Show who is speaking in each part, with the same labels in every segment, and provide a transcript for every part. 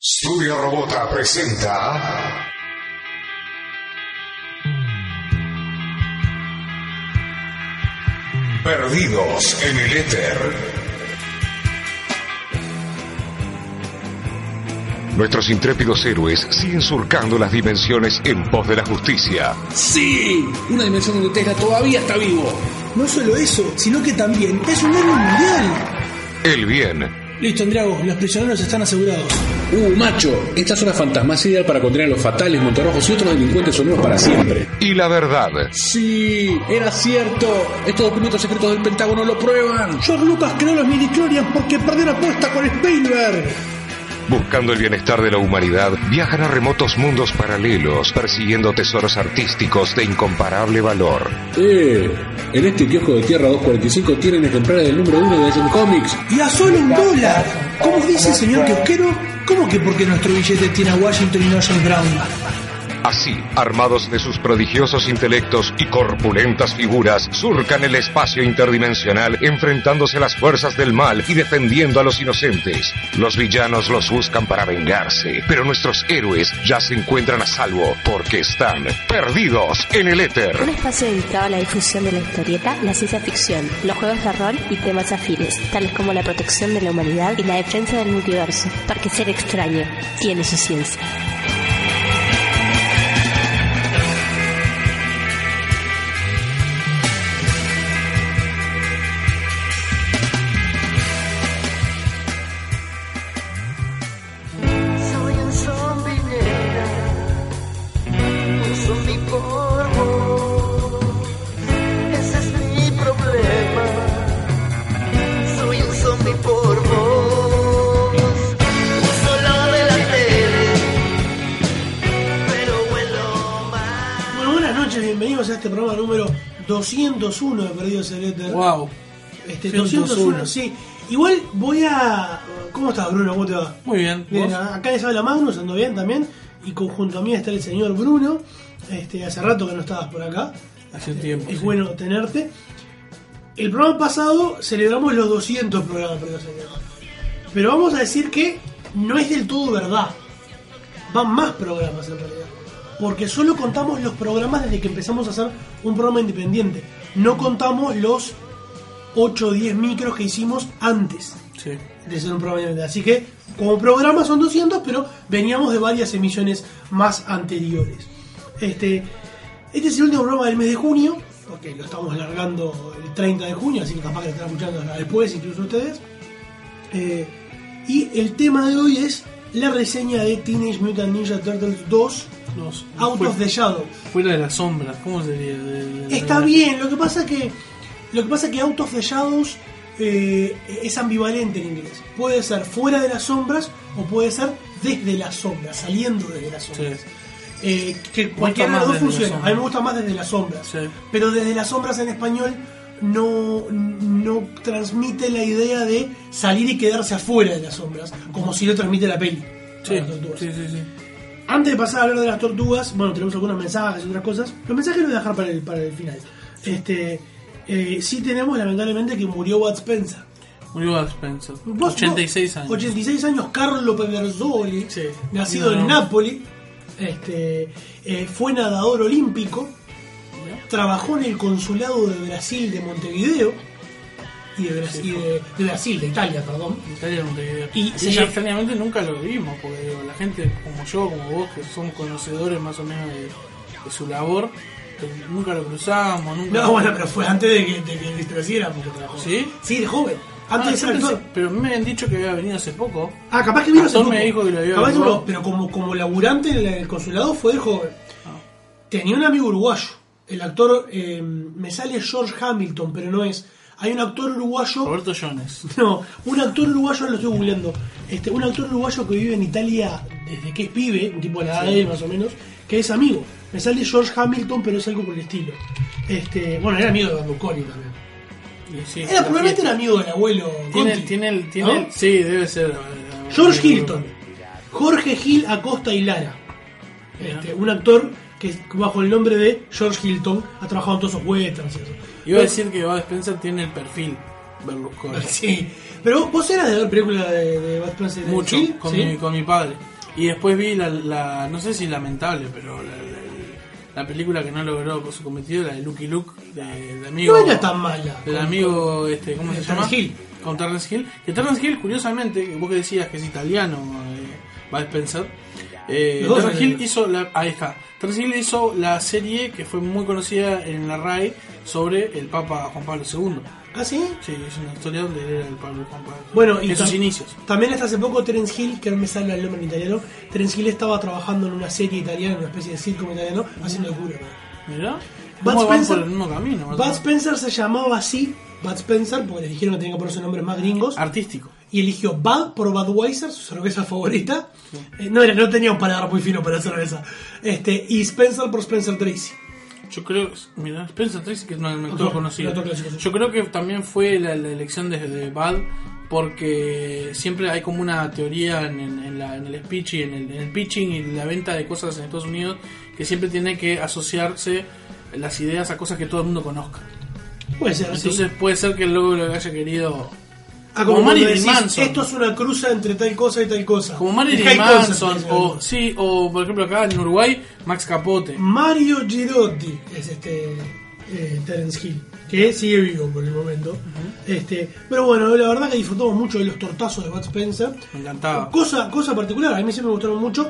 Speaker 1: Studio Robota presenta Perdidos en el Éter. Nuestros intrépidos héroes siguen surcando las dimensiones en pos de la justicia.
Speaker 2: ¡Sí! Una dimensión donde Tesla todavía está vivo.
Speaker 3: No solo eso, sino que también es un héroe mundial.
Speaker 1: El bien.
Speaker 3: Listo, Andriago, los prisioneros están asegurados.
Speaker 2: Macho, esta zona fantasma es ideal para contener a los fatales, montarrojos y otros delincuentes sonoros para siempre.
Speaker 1: Y la verdad.
Speaker 2: Sí, era cierto. Estos documentos secretos del Pentágono lo prueban.
Speaker 3: George Lucas creó los midichlorians porque perdió la apuesta con Spielberg.
Speaker 1: Buscando el bienestar de la humanidad, viajan a remotos mundos paralelos, persiguiendo tesoros artísticos de incomparable valor.
Speaker 2: En este kiosco de Tierra 245 tienen ejemplares del número 1 de Action Comics.
Speaker 3: Y a solo $1. ¿Cómo dice el señor kiosquero? ¿Cómo que porque nuestro billete tiene a Washington y no a John Brown?
Speaker 1: Así, armados de sus prodigiosos intelectos y corpulentas figuras, surcan el espacio interdimensional enfrentándose a las fuerzas del mal y defendiendo a los inocentes. Los villanos los buscan para vengarse, pero nuestros héroes ya se encuentran a salvo porque están perdidos en el éter.
Speaker 4: Un espacio dedicado a la difusión de la historieta, la ciencia ficción, los juegos de rol y temas afines, tales como la protección de la humanidad y la defensa del multiverso, porque ser extraño tiene su ciencia.
Speaker 3: Bienvenidos a este programa número 201 de Perdidos en el Éter.
Speaker 2: Wow.
Speaker 3: 201, sí. Igual voy a... ¿Cómo estás, Bruno? ¿Cómo te va?
Speaker 2: Muy bien.
Speaker 3: Bien, acá les habla Magnus, ando bien también. Y junto a mí está el señor Bruno. Hace rato que no estabas por acá.
Speaker 2: Hace tiempo.
Speaker 3: Es bueno tenerte. El programa pasado celebramos los 200 programas de Perdidos en el Éter. Pero vamos a decir que no es del todo verdad. Van más programas en realidad. Porque solo contamos los programas desde que empezamos a hacer un programa independiente. No contamos los 8 o 10 micros que hicimos antes de ser un programa independiente. Así que, como programa son 200, pero veníamos de varias emisiones más anteriores. Este es el último programa del mes de junio, porque lo estamos alargando el 30 de junio, así que capaz que lo están escuchando después, incluso ustedes. Y el tema de hoy es la reseña de Teenage Mutant Ninja Turtles 2. Out of the Shadow.
Speaker 5: Fuera de las sombras, ¿cómo sería?
Speaker 3: Está bien, lo que pasa que Out of the Shadows es ambivalente en inglés. Puede ser fuera de las sombras o puede ser desde las sombras, saliendo desde las sombras. Sí. Que cualquiera de los dos funciona. A mí me gusta más desde las sombras. Sí. Pero desde las sombras en español no transmite la idea de salir y quedarse afuera de las sombras, como si lo transmite la peli.
Speaker 5: Sí.
Speaker 3: Antes de pasar a hablar de las tortugas, bueno, tenemos algunos mensajes y otras cosas. Los mensajes los voy a dejar para el final. Sí tenemos, lamentablemente, que murió Bud Spencer.
Speaker 5: 86 años.
Speaker 3: 86 años, Carlo Peversoli, nacido en Nápoli. Fue nadador olímpico. Trabajó en el consulado de Brasil de Montevideo. De Italia, perdón.
Speaker 5: Italia, Montevideo.
Speaker 3: Y
Speaker 5: extrañamente nunca lo vimos, porque digo, la gente como yo, como vos, que son conocedores más o menos de su labor, nunca lo cruzamos.
Speaker 3: No, bueno, pero fue antes de que creciera, porque trabajó.
Speaker 5: ¿Sí?
Speaker 3: Sí, de joven. Antes de ser actor.
Speaker 5: Pero a mí me habían dicho que había venido hace poco.
Speaker 3: Capaz que vino hace poco.
Speaker 5: Me dijo que lo había
Speaker 3: venido. No, pero como laburante en el consulado fue de joven. Tenía un amigo uruguayo. El actor, me sale George Hamilton, pero no es. Hay un actor uruguayo...
Speaker 5: Roberto Jones.
Speaker 3: No, un actor uruguayo, lo estoy googleando. Un actor uruguayo que vive en Italia desde que es pibe, un tipo de la edad de él más o menos, que es amigo. Me sale George Hamilton, pero es algo por el estilo. Bueno, era amigo de Berlusconi también. Sí, probablemente era amigo del abuelo Conti.
Speaker 5: ¿No? Sí, debe ser.
Speaker 3: George Hilton. Jorge Gil Acosta y Lara. Un actor que bajo el nombre de George Hilton ha trabajado en todos esos westerns y eso.
Speaker 5: Iba a decir que Bud Spencer tiene el perfil Berlusconi.
Speaker 3: Sí, pero vos eras de ver películas de Bud Spencer.
Speaker 5: Mucho,
Speaker 3: ¿Sí?
Speaker 5: con mi padre. Y después vi la no sé si lamentable, pero la película que no logró con su cometido, la de Lucky Luke, de amigo.
Speaker 3: No era tan mala.
Speaker 5: Del amigo, ¿cómo se llama?
Speaker 3: Terence Hill.
Speaker 5: Con Terence Hill. Que Terence Hill, curiosamente, que vos que decías que es italiano, Bud Spencer. Terence Hill hizo ahí está. Terence Hill hizo la serie que fue muy conocida en la RAI sobre el Papa Juan Pablo II.
Speaker 3: ¿Ah, sí?
Speaker 5: Sí, es una historia donde él era el Pablo Juan Pablo II.
Speaker 3: Bueno, y
Speaker 5: en sus inicios.
Speaker 3: También hasta hace poco Terence Hill, que no me sale el nombre en italiano, Terence Hill estaba trabajando en una serie italiana, una especie de sitcom italiano, haciendo el culo.
Speaker 5: Mirá,
Speaker 3: Bud
Speaker 5: ¿cómo van
Speaker 3: Spencer,
Speaker 5: por el mismo camino?
Speaker 3: Bud Spencer se llamaba así, Bud Spencer, porque le dijeron que tenía que ponerse nombres más gringos.
Speaker 5: Artístico.
Speaker 3: Y eligió Bud por Budweiser, su cerveza favorita. No tenía un paladar muy fino para cerveza. Y Spencer por Spencer Tracy.
Speaker 5: Yo creo, mira, Spencer Tracy, que no es un actor conocido.
Speaker 3: clásico, sí.
Speaker 5: Yo creo que también fue la elección de Bud, porque siempre hay como una teoría en el speech y en el pitching y la venta de cosas en Estados Unidos, que siempre tiene que asociarse las ideas a cosas que todo el mundo conozca.
Speaker 3: Puede ser,
Speaker 5: Entonces
Speaker 3: sí.
Speaker 5: puede ser que luego lo haya querido.
Speaker 3: Como
Speaker 5: como Marilyn
Speaker 3: decís,
Speaker 5: Manson.
Speaker 3: esto es una cruza entre tal cosa y tal cosa.
Speaker 5: Como Marilyn
Speaker 3: High
Speaker 5: Manson,
Speaker 3: concept,
Speaker 5: o por ejemplo acá en Uruguay, Max Capote.
Speaker 3: Mario Girotti es Terence Hill, que sigue vivo por el momento. Pero bueno, la verdad que disfrutamos mucho de los tortazos de Bud Spencer.
Speaker 5: Me encantaba.
Speaker 3: Cosa particular, a mí siempre me gustaron mucho.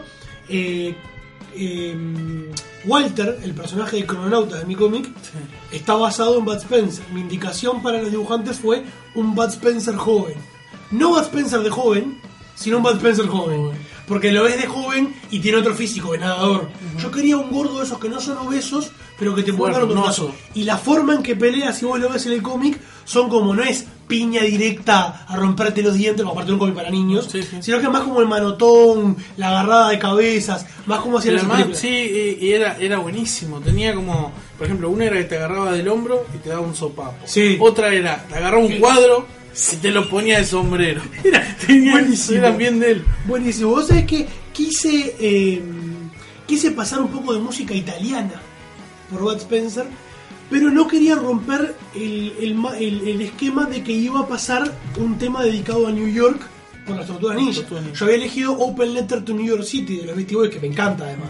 Speaker 3: Walter, el personaje de Crononauta de mi cómic, está basado en Bud Spencer. Mi indicación para los dibujantes fue un Bud Spencer joven. No Bud Spencer de joven, sino un Bud Spencer joven. Porque lo ves de joven y tiene otro físico de nadador. Yo quería un gordo de esos que no son obesos, pero que te pongan un tortazo. Y la forma en que pelea, si vos lo ves en el cómic, son como, no es piña directa a romperte los dientes, como parte de un cómic para niños, sino que es más como el manotón, la agarrada de cabezas, más como hacía las películas.
Speaker 5: Sí, y era buenísimo. Tenía como, por ejemplo, una era que te agarraba del hombro y te daba un sopapo.
Speaker 3: Sí.
Speaker 5: Otra era, te agarraba un cuadro y te lo ponía de sombrero.
Speaker 3: Buenísimo.
Speaker 5: Eran bien de él.
Speaker 3: Buenísimo. Vos sabés que quise pasar un poco de música italiana por Bud Spencer, pero no quería romper el esquema de que iba a pasar un tema dedicado a New York por las Tortugas Ninja. Yo había elegido Open Letter to New York City de los Beastie Boys, que me encanta además.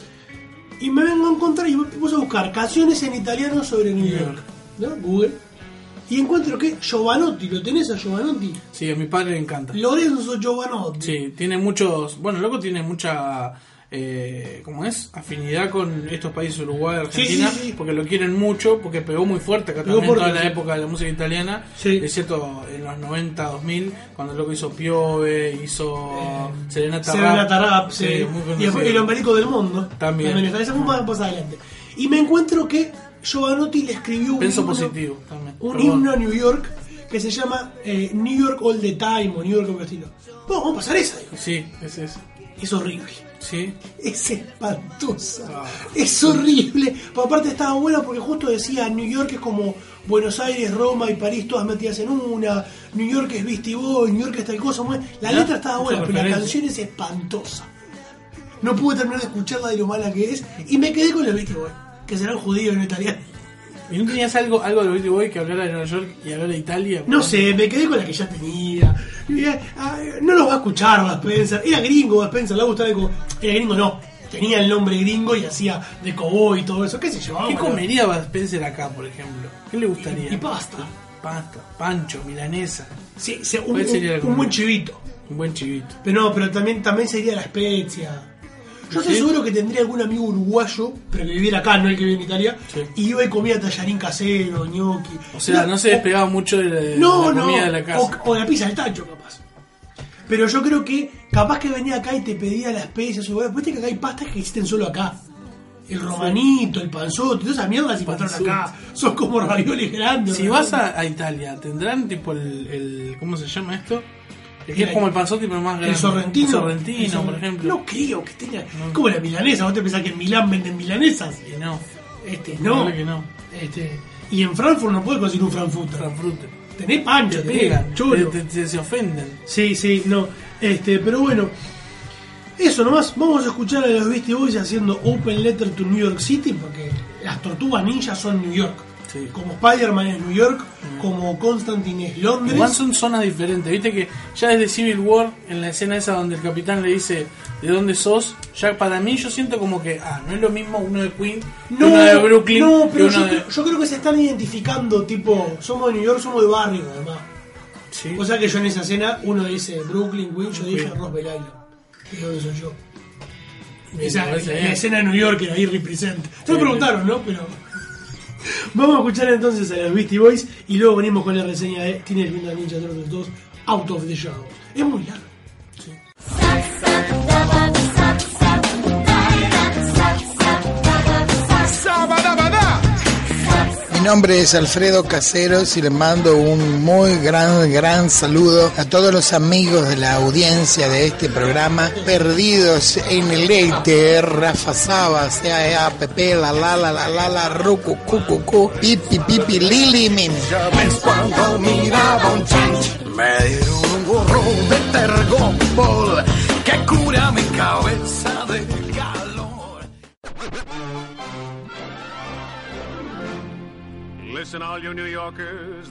Speaker 3: Y me vengo a encontrar y me puse a buscar canciones en italiano sobre New York, ¿no? Google. Y encuentro que Giovanotti, ¿lo tenés a Giovanotti?
Speaker 5: Sí, a mi padre le encanta.
Speaker 3: Lorenzo Giovanotti.
Speaker 5: Sí, tiene muchos. Bueno, loco tiene mucha. ¿Cómo es? Afinidad con estos países, Uruguay, Argentina,
Speaker 3: sí.
Speaker 5: porque lo quieren mucho, porque pegó muy fuerte acá también toda la época de la música italiana, excepto en los 90, 2000, cuando el loco hizo Piove, hizo Serenata Rap,
Speaker 3: sí.
Speaker 5: Muy
Speaker 3: Y después El Homberico del Mundo
Speaker 5: también
Speaker 3: esa fue más adelante. Y me encuentro que Giovanotti le escribió un himno a New York que se llama New York All the Time o New York algo estilo. Vamos a pasar esa. Digo.
Speaker 5: Sí, es eso.
Speaker 3: Es horrible.
Speaker 5: Sí.
Speaker 3: Es espantosa. Es horrible. Pero aparte estaba buena porque justo decía New York es como Buenos Aires, Roma y París todas metidas en una. New York es Beastie Boys, New York es tal cosa. La letra estaba buena, pero la canción es espantosa. No pude terminar de escucharla de lo mala que es. Y me quedé con los Beastie Boys, que serán judíos no italianos.
Speaker 5: ¿Y no tenías algo de los Beastie Boys que hablara de Nueva York y hablara de Italia?
Speaker 3: No sé, me quedé con la que ya tenía. No los va a escuchar Bud Spencer. Era gringo Bud Spencer, le gustaba era gringo, no. Tenía el nombre gringo y hacía de cowboy y todo eso. ¿Qué se llevaba?
Speaker 5: ¿Qué comería Bud Spencer acá, por ejemplo? ¿Qué le gustaría?
Speaker 3: Y pasta.
Speaker 5: Pasta, pancho, milanesa.
Speaker 3: Sí, un buen chivito.
Speaker 5: Un buen chivito.
Speaker 3: Pero no, pero también sería la especia. Yo estoy seguro que tendría algún amigo uruguayo, pero que viviera acá, no el que vive en Italia, y iba y comía tallarín casero, gnocchi.
Speaker 5: O sea, no se despegaba mucho de la comida de la casa.
Speaker 3: O la pizza del tacho, capaz. Pero yo creo que capaz que venía acá y te pedía las especias, o después que acá hay pastas que existen solo acá. El romanito, el panzote, todas esas mierdas se encontraron acá. Son como raviolis grandes.
Speaker 5: Si vas a Italia, tendrán tipo el ¿cómo se llama esto? Es como el panzotti pero más grande.
Speaker 3: El sorrentino,
Speaker 5: por ejemplo.
Speaker 3: No creo que tenga. Como la milanesa, vos te pensás que en Milán venden milanesas.
Speaker 5: Y no.
Speaker 3: No.
Speaker 5: Que no.
Speaker 3: Y en Frankfurt no puedes conseguir un Frankfurter. Tenés pancho, tenés chulo.
Speaker 5: Se ofenden.
Speaker 3: Sí, no. Pero bueno. Eso nomás. Vamos a escuchar a los Beastie Boys haciendo Open Letter to New York City porque las Tortugas Ninja son New York.
Speaker 5: Sí.
Speaker 3: Como Spider-Man es New York, como Constantine es Londres.
Speaker 5: Igual son zonas diferentes, viste que ya desde Civil War, en la escena esa donde el capitán le dice ¿de dónde sos? Ya para mí yo siento como que no es lo mismo uno de Queen que uno de Brooklyn.
Speaker 3: No, pero
Speaker 5: que
Speaker 3: yo creo que se están identificando, tipo, somos de New York, somos de barrio, además.
Speaker 5: Sí.
Speaker 3: O sea que yo en esa escena, uno dice Brooklyn, Queen, yo dije Ross Bell Island, que es donde soy yo. Esa, la escena de New York era ahí represent. No me preguntaron, ¿no? Pero vamos a escuchar entonces a los Beastie Boys y luego venimos con la reseña de Teenage Mutant Ninja Turtles 2 Out of the Shadows. Es muy largo. Sí.
Speaker 6: Mi nombre es Alfredo Caseros y le mando un muy gran saludo a todos los amigos de la audiencia de este programa, perdidos en el éter, Rafa Saba, CAEA, Pepe, la, Rucu, Cucu, Pipi, Pipi, Lili, Min.
Speaker 7: Ya ves cuando miraba un change, me dieron un gorro de Tergopol que cura mi cabeza de calor. Listen, all you New Yorkers.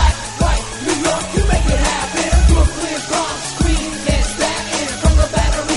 Speaker 8: From the Battery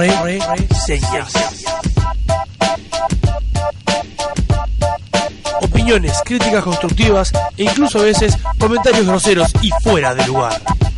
Speaker 8: Reseñas. Opiniones, críticas constructivas e incluso a veces comentarios groseros y fuera de lugar.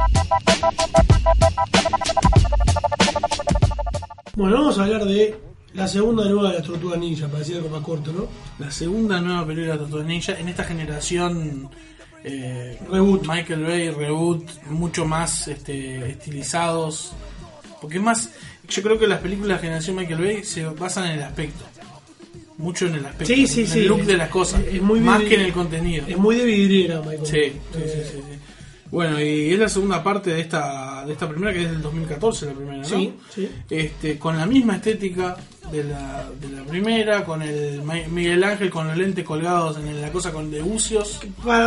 Speaker 3: Bueno, vamos a hablar de la segunda nueva de las Tortugas Ninja, para decir algo más corto, ¿no?
Speaker 5: La segunda nueva película de Tortugas Ninja en esta generación.
Speaker 3: Reboot.
Speaker 5: Michael Bay, reboot, mucho más estilizados. Porque más, yo creo que las películas de la generación Michael Bay se basan en el aspecto. Mucho en el aspecto,
Speaker 3: Sí,
Speaker 5: en el look de las cosas,
Speaker 3: es muy
Speaker 5: más que en el contenido.
Speaker 3: Es muy de vidriera, Michael.
Speaker 5: Sí. Bueno, y es la segunda parte de esta primera, que es del 2014, la primera, ¿no?
Speaker 3: Sí.
Speaker 5: Con la misma estética de la primera, con el Miguel Ángel con los lentes colgados en la cosa con de bucios.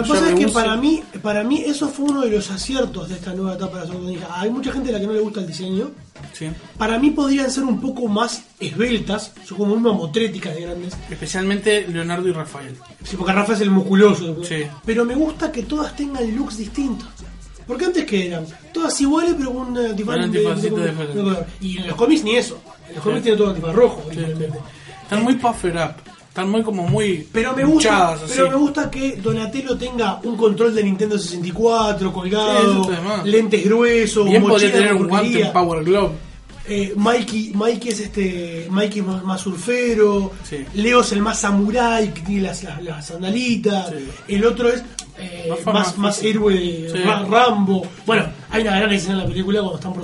Speaker 3: Para mí eso fue uno de los aciertos de esta nueva etapa de la Tortugas Ninja. Hay mucha gente a la que no le gusta el diseño.
Speaker 5: Sí.
Speaker 3: Para mí podrían ser un poco más esbeltas, son como muy mamotréticas de grandes.
Speaker 5: Especialmente Leonardo y Rafael.
Speaker 3: Sí, porque Rafa es el musculoso.
Speaker 5: Sí.
Speaker 3: Pero me gusta que todas tengan looks distintos. Porque antes que eran todas iguales pero con un
Speaker 5: antifazito diferente.
Speaker 3: Y en los cómics ni eso. En los cómics tiene todo antifaz rojo.
Speaker 5: Sí. Están muy puffer up. Están muy
Speaker 3: pero me
Speaker 5: luchadas,
Speaker 3: gusta, pero me gusta que Donatello tenga un control de Nintendo 64 colgado, lentes gruesos,
Speaker 5: bien podría tener un guante en Power Glove.
Speaker 3: Mikey es Mikey más surfero,
Speaker 5: sí.
Speaker 3: Leo es el más samurai que tiene las sandalitas, sí. El otro es más héroe de Rambo. Bueno, hay una gran escena en la película cuando están por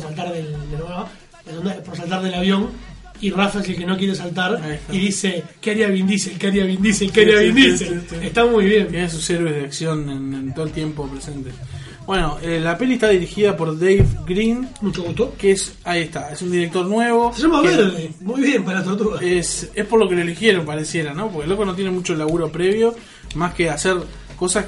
Speaker 3: saltar del avión. Y Rafa es el que no quiere saltar y dice, ¿qué haría Vin Diesel? ¿Qué haría Vin Diesel? ¿Qué haría Vin Diesel? Sí. Está muy bien.
Speaker 5: Tiene sus héroes de acción en todo el tiempo presente. Bueno, la peli está dirigida por Dave Green.
Speaker 3: Mucho gusto.
Speaker 5: Que es un director nuevo.
Speaker 3: Se llama Verde. Muy bien para la tortuga.
Speaker 5: Es por lo que lo eligieron, pareciera, ¿no? Porque el loco no tiene mucho laburo previo, más que hacer cosas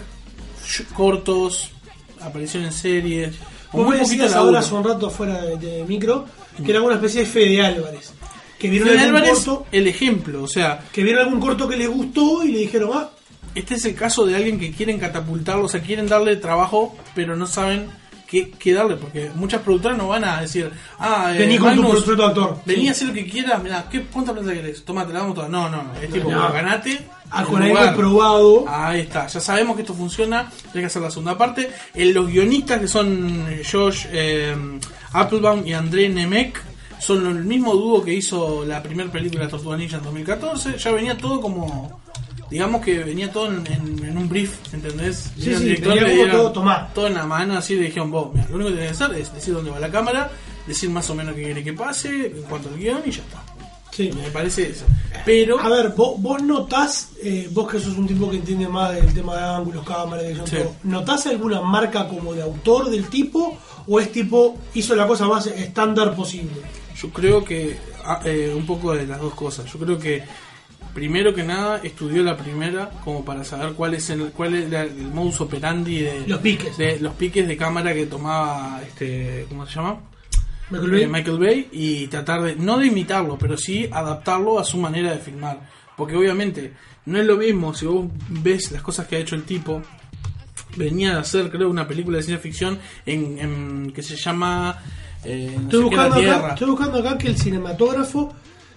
Speaker 5: cortos, aparición en series.
Speaker 3: Vos me decías ahora hace un rato fuera de micro que era una especie de Fede Álvarez. Que vieron
Speaker 5: Fede
Speaker 3: algún
Speaker 5: Álvarez,
Speaker 3: corto,
Speaker 5: el ejemplo, o sea,
Speaker 3: que vieron algún corto que les gustó y le dijeron,
Speaker 5: este es el caso de alguien que quieren catapultarlo, o sea, quieren darle trabajo, pero no saben qué darle, porque muchas productoras no van a decir,
Speaker 3: vení con tu proyecto actor,
Speaker 5: vení a hacer lo que quieras, mirá, ¿cuánta plata querés? Toma, te la damos toda. No, es tipo, ganate.
Speaker 3: Con algo probado.
Speaker 5: Ahí está, ya sabemos que esto funciona, hay que hacer la segunda parte. Los guionistas que son Josh Applebaum y André Nemec son el mismo dúo que hizo la primera película de Tortugas Ninja en 2014. Ya venía todo como, digamos que venía todo en un brief, ¿entendés?
Speaker 3: Sí, el director le dieron
Speaker 5: todo en la mano, así le dijeron, vos, mira, lo único que tenés que hacer es decir dónde va la cámara, decir más o menos qué quiere que pase en cuanto al guión y ya está.
Speaker 3: Sí.
Speaker 5: Me parece eso. Pero,
Speaker 3: a ver, vos notás, vos que sos un tipo que entiende más del tema de ángulos, cámaras, ¿notás alguna marca como de autor del tipo? ¿O es tipo, hizo la cosa más estándar posible?
Speaker 5: Yo creo que un poco de las dos cosas. Yo creo que primero que nada estudió la primera como para saber cuál era el modus operandi de los piques de cámara que tomaba ¿cómo se llama? Michael Bay, y tratar de no de imitarlo, pero sí adaptarlo a su manera de filmar, porque obviamente no es lo mismo si vos ves las cosas que ha hecho el tipo. Venía de hacer, creo, una película de ciencia ficción en que se llama
Speaker 3: estoy buscando acá que el cinematógrafo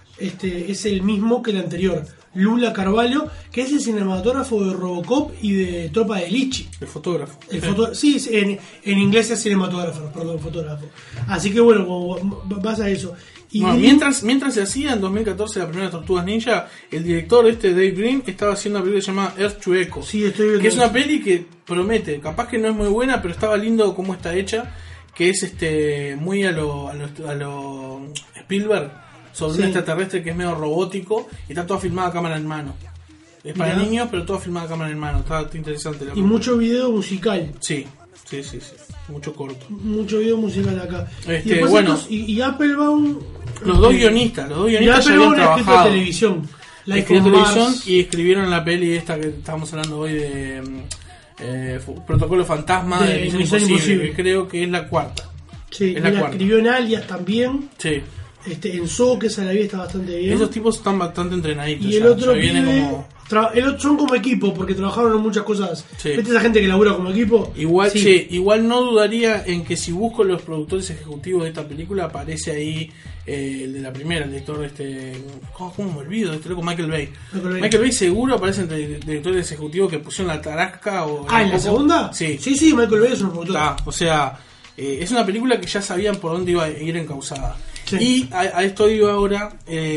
Speaker 3: es el mismo que el anterior, Lula Carvalho, que es el cinematógrafo de Robocop y de Tropa de Lichi.
Speaker 5: El fotógrafo.
Speaker 3: Sí, en inglés es cinematógrafo, perdón, fotógrafo. Así que bueno, vas a eso. Y
Speaker 5: mientras se hacía en 2014 la primera Tortugas Ninja, el director Dave Green estaba haciendo una película llamada Earth to Echo, que es una peli que promete, capaz que no es muy buena, pero estaba lindo cómo está hecha, que es muy a lo Spielberg, sobre un extraterrestre que es medio robótico y está toda filmada a cámara en mano. Es para niños, pero toda filmada a cámara en mano. Está interesante.
Speaker 3: Y mucho video musical.
Speaker 5: Sí. Mucho corto.
Speaker 3: Mucho video musical acá. Y Applebaum.
Speaker 5: Los dos guionistas ya habían trabajado en televisión. Y escribieron la peli esta que estábamos hablando hoy de Protocolo Fantasma de Misión Imposible, que creo que es la cuarta.
Speaker 3: Sí, la escribió en Alias también.
Speaker 5: Sí.
Speaker 3: En Zoo, que esa la vi, está bastante bien.
Speaker 5: Esos tipos están bastante entrenaditos.
Speaker 3: Y el otro pibe Son como equipo, porque trabajaron en muchas cosas.
Speaker 5: Sí.
Speaker 3: ¿Viste esa gente que labura como equipo?
Speaker 5: Igual,
Speaker 3: Sí.
Speaker 5: igual no dudaría en que si busco los productores ejecutivos de esta película, aparece ahí el de la primera, el director ¿cómo me olvido? Este loco, Michael Bay. Michael Bay seguro aparece entre directores ejecutivos que pusieron la tarasca.
Speaker 3: ¿En la segunda?
Speaker 5: Sí.
Speaker 3: Sí, Michael Bay es un productor.
Speaker 5: O sea, es una película que ya sabían por dónde iba a ir encauzada.
Speaker 3: Sí.
Speaker 5: Y a esto iba ahora...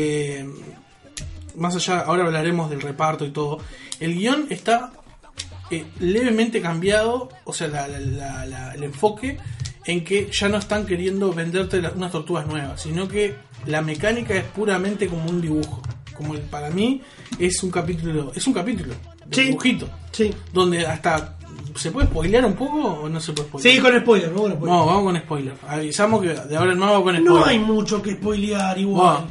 Speaker 5: más allá, ahora hablaremos del reparto y todo. El guión está levemente cambiado, o sea, el enfoque en que ya no están queriendo venderte unas tortugas nuevas, sino que la mecánica es puramente como un dibujo. Para mí es un capítulo de dibujito.
Speaker 3: Sí.
Speaker 5: Donde hasta ¿se puede spoilear un poco o no se puede spoilear?
Speaker 3: Sí, con spoiler,
Speaker 5: No, vamos con spoiler. Avisamos que de ahora en más vamos con spoiler.
Speaker 3: No hay mucho que spoilear igual.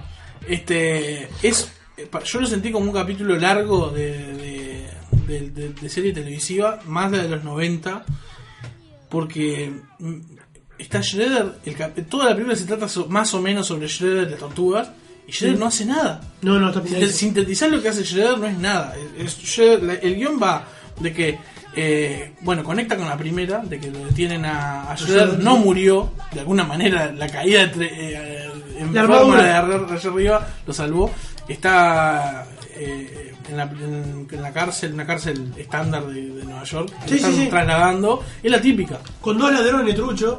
Speaker 5: Yo lo sentí como un capítulo largo de serie televisiva, más de los 90, porque está Shredder, toda la película se trata más o menos sobre Shredder de tortugas, y Shredder no hace nada.
Speaker 3: No, está bien.
Speaker 5: Sintetizar lo que hace Shredder no es nada. El guión va de que conecta con la primera, de que lo detienen a Shredder, no murió, de alguna manera la caída en forma de arriba lo salvó. Está en la cárcel, una cárcel estándar de Nueva York, que están trasladando, es la típica.
Speaker 3: Con 2 ladrones truchos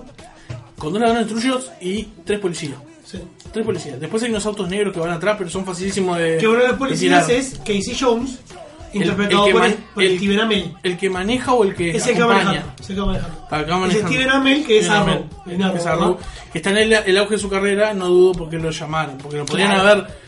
Speaker 5: y 3 policías.
Speaker 3: Sí.
Speaker 5: 3 policías. Después hay unos autos negros que van atrás, pero son facilísimos de.
Speaker 3: Que uno de los policías es Casey Jones, interpretado por Steven Amell.
Speaker 5: ¿El que maneja o el que
Speaker 3: es
Speaker 5: acompaña?
Speaker 3: Es el que va manejando.
Speaker 5: Es
Speaker 3: Steven Amell, que es Arrow.
Speaker 5: Que está en el auge de su carrera, no dudo porque lo llamaron, porque lo podrían haber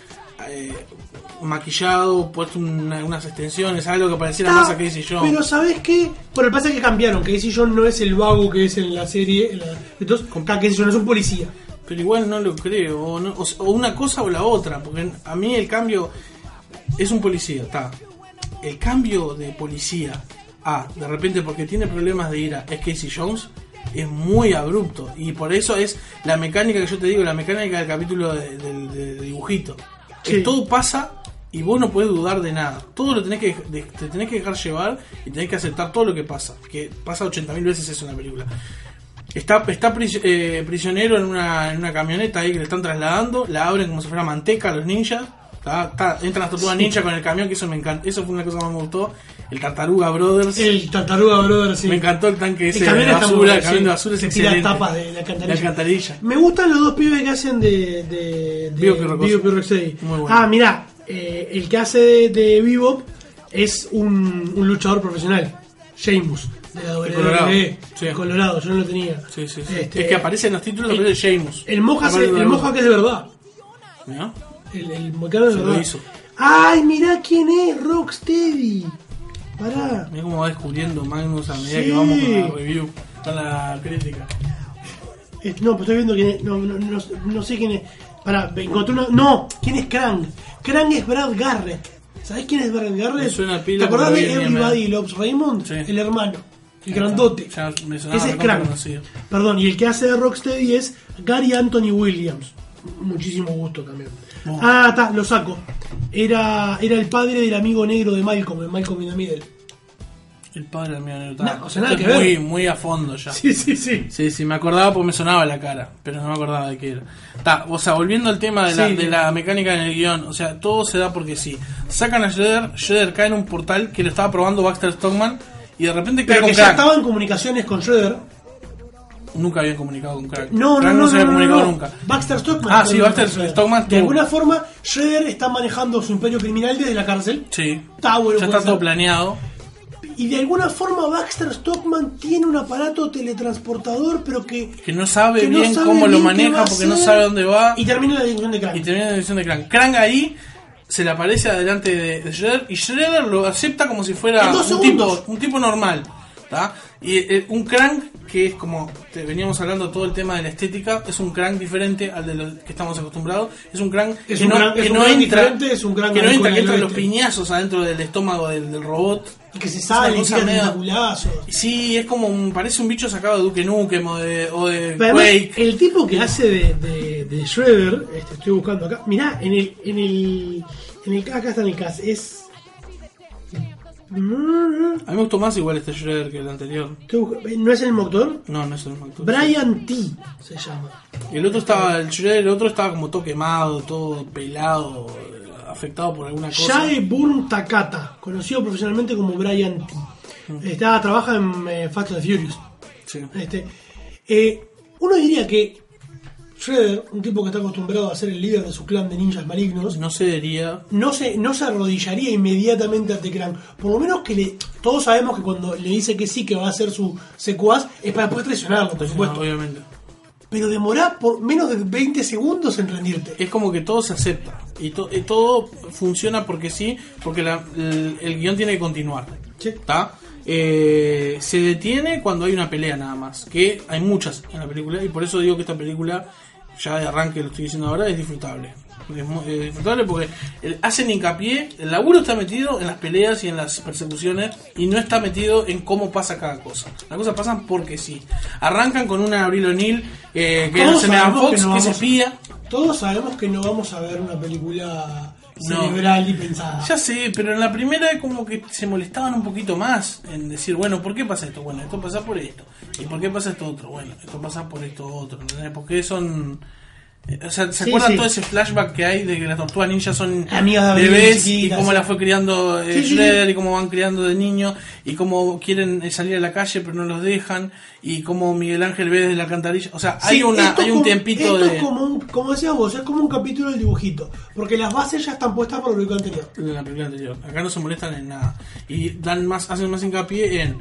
Speaker 5: maquillado, puesto unas extensiones, algo que pareciera más a Casey Jones.
Speaker 3: Pero ¿sabes qué? Bueno, pasa que cambiaron. Casey Jones no es el vago que es en la serie. Entonces, Casey Jones es un policía.
Speaker 5: Pero igual no lo creo. O una cosa o la otra. Porque a mí el cambio es un policía. El cambio de policía de repente porque tiene problemas de ira es Casey Jones, es muy abrupto. Y por eso es la mecánica que yo te digo, la mecánica del capítulo de dibujito. Sí. Todo pasa y vos no podés dudar de nada. Todo lo te tenés que dejar llevar y tenés que aceptar todo lo que pasa. Que pasa 80.000 veces eso en la película. Está prisionero en una camioneta ahí que le están trasladando. La abren como si fuera manteca a los ninjas. Entran las tortugas ninja con el camión, que eso me encanta. Eso fue una cosa que más me gustó. El Tartaruga Brothers, sí. Me encantó el tanque ese de basura. El camión de basura es excelente.
Speaker 3: Tira tapas de
Speaker 5: alcantarilla.
Speaker 3: Me gustan los 2 pibes que hacen de Bebop y Rocksteady. Mirá, el que hace de Bebop es un luchador profesional, Sheamus, de la WWE, Colorado, yo no lo tenía.
Speaker 5: Sí. Es que aparece en los títulos, pero es Sheamus.
Speaker 3: El Moja que es de verdad.
Speaker 5: ¿No?
Speaker 3: El mocano de verdad. ¡Ay, mirá quién es! Rocksteady. Pará.
Speaker 5: Mirá cómo va descubriendo Magnus a medida que vamos con la review, con la crítica.
Speaker 3: No, pero estoy viendo quién es. No sé quién es. Pará, encontré una. No, ¿quién es Krang? Krang es Brad Garrett. ¿Sabés quién es Brad Garrett?
Speaker 5: ¿Te
Speaker 3: acordás de Everybody Loves Raymond?
Speaker 5: Sí.
Speaker 3: El hermano. El grandote. Ese es Krang. Perdón, y el que hace de Rocksteady es Gary Anthony Williams. Muchísimo gusto también. Lo saco. Era el padre del amigo negro de Malcolm, en Malcolm in the Middle.
Speaker 5: El padre del amigo negro.
Speaker 3: Nada que ver.
Speaker 5: Muy a fondo ya.
Speaker 3: Sí,
Speaker 5: me acordaba porque me sonaba la cara, pero no me acordaba de qué era. O sea, volviendo al tema de la mecánica en el guión, o sea, todo se da porque sí. Sacan a Shredder cae en un portal que lo estaba probando Baxter Stockman y de repente cae con
Speaker 3: Krang. Ya estaba en comunicaciones con Shredder.
Speaker 5: Nunca habían comunicado con Krang.
Speaker 3: No
Speaker 5: se había comunicado nunca.
Speaker 3: Baxter Stockman.
Speaker 5: Baxter Stockman.
Speaker 3: De alguna forma, Shredder está manejando su imperio criminal desde la cárcel.
Speaker 5: Sí.
Speaker 3: Ya
Speaker 5: está todo planeado.
Speaker 3: Y de alguna forma Baxter Stockman tiene un aparato teletransportador, pero que
Speaker 5: no sabe bien cómo lo maneja porque no sabe dónde va.
Speaker 3: Y termina la división de Krang.
Speaker 5: Krang ahí se le aparece adelante de Shredder y Shredder lo acepta como si fuera un tipo normal. Y un Krang que es como veníamos hablando todo el tema de la estética, es un Krang diferente al de lo que estamos acostumbrados. Es un Krang que no entra los piñazos adentro del estómago del robot.
Speaker 3: Y que se sale y tira tentaculazos.
Speaker 5: Sí, es como parece un bicho sacado de Duke Nukem o de Quake.
Speaker 3: El tipo que hace de Shredder, estoy buscando acá. Mirá, acá está en el cast, es
Speaker 5: A mí me gustó más igual este Shredder que el anterior.
Speaker 3: ¿No es el motor?
Speaker 5: No, no es el motor.
Speaker 3: Brian T. se llama.
Speaker 5: Y el Shredder, el otro estaba como todo quemado, todo pelado, afectado por alguna cosa.
Speaker 3: Jae Burn Takata, conocido profesionalmente como Brian T. Trabaja en Fast and Furious.
Speaker 5: Sí.
Speaker 3: Uno diría que Shredder, un tipo que está acostumbrado a ser el líder de su clan de ninjas malignos,
Speaker 5: no cedería,
Speaker 3: no se arrodillaría inmediatamente ante Krang. Por lo menos todos sabemos que cuando le dice que sí, que va a ser su secuaz, es para después traicionarlo, por supuesto.
Speaker 5: Obviamente.
Speaker 3: Pero demorá por menos de 20 segundos en rendirte.
Speaker 5: Es como que todo se acepta. Y todo funciona porque sí, porque el guión tiene que continuar. ¿Está? Se detiene cuando hay una pelea nada más. Que hay muchas en la película. Y por eso digo que esta película, ya de arranque lo estoy diciendo ahora, es disfrutable. Es disfrutable porque hacen hincapié, el laburo está metido en las peleas y en las persecuciones y no está metido en cómo pasa cada cosa. Las cosas pasan porque sí. Arrancan con una Avril O'Neil que no se me da Fox, que se espía.
Speaker 3: Todos sabemos que no vamos a ver una película cerebral y pensada.
Speaker 5: Ya sé, pero en la primera es como que se molestaban un poquito más en decir, bueno, ¿por qué pasa esto? Bueno, esto pasa por esto. ¿Y por qué pasa esto otro? Bueno, esto pasa por esto otro. ¿Entendés? Porque son... O sea, ¿se acuerdan todo ese flashback que hay de que las tortugas ninjas son
Speaker 3: amigas de
Speaker 5: bebés y cómo la fue criando Shredder y cómo van criando de niños y cómo quieren salir a la calle pero no los dejan y cómo Miguel Ángel ve desde la alcantarilla? O sea, hay un tiempito de...
Speaker 3: como decías vos, es como un capítulo del dibujito, porque las bases ya están puestas por la película anterior.
Speaker 5: En la película anterior. Acá no se molestan en nada. Y hacen más hincapié en...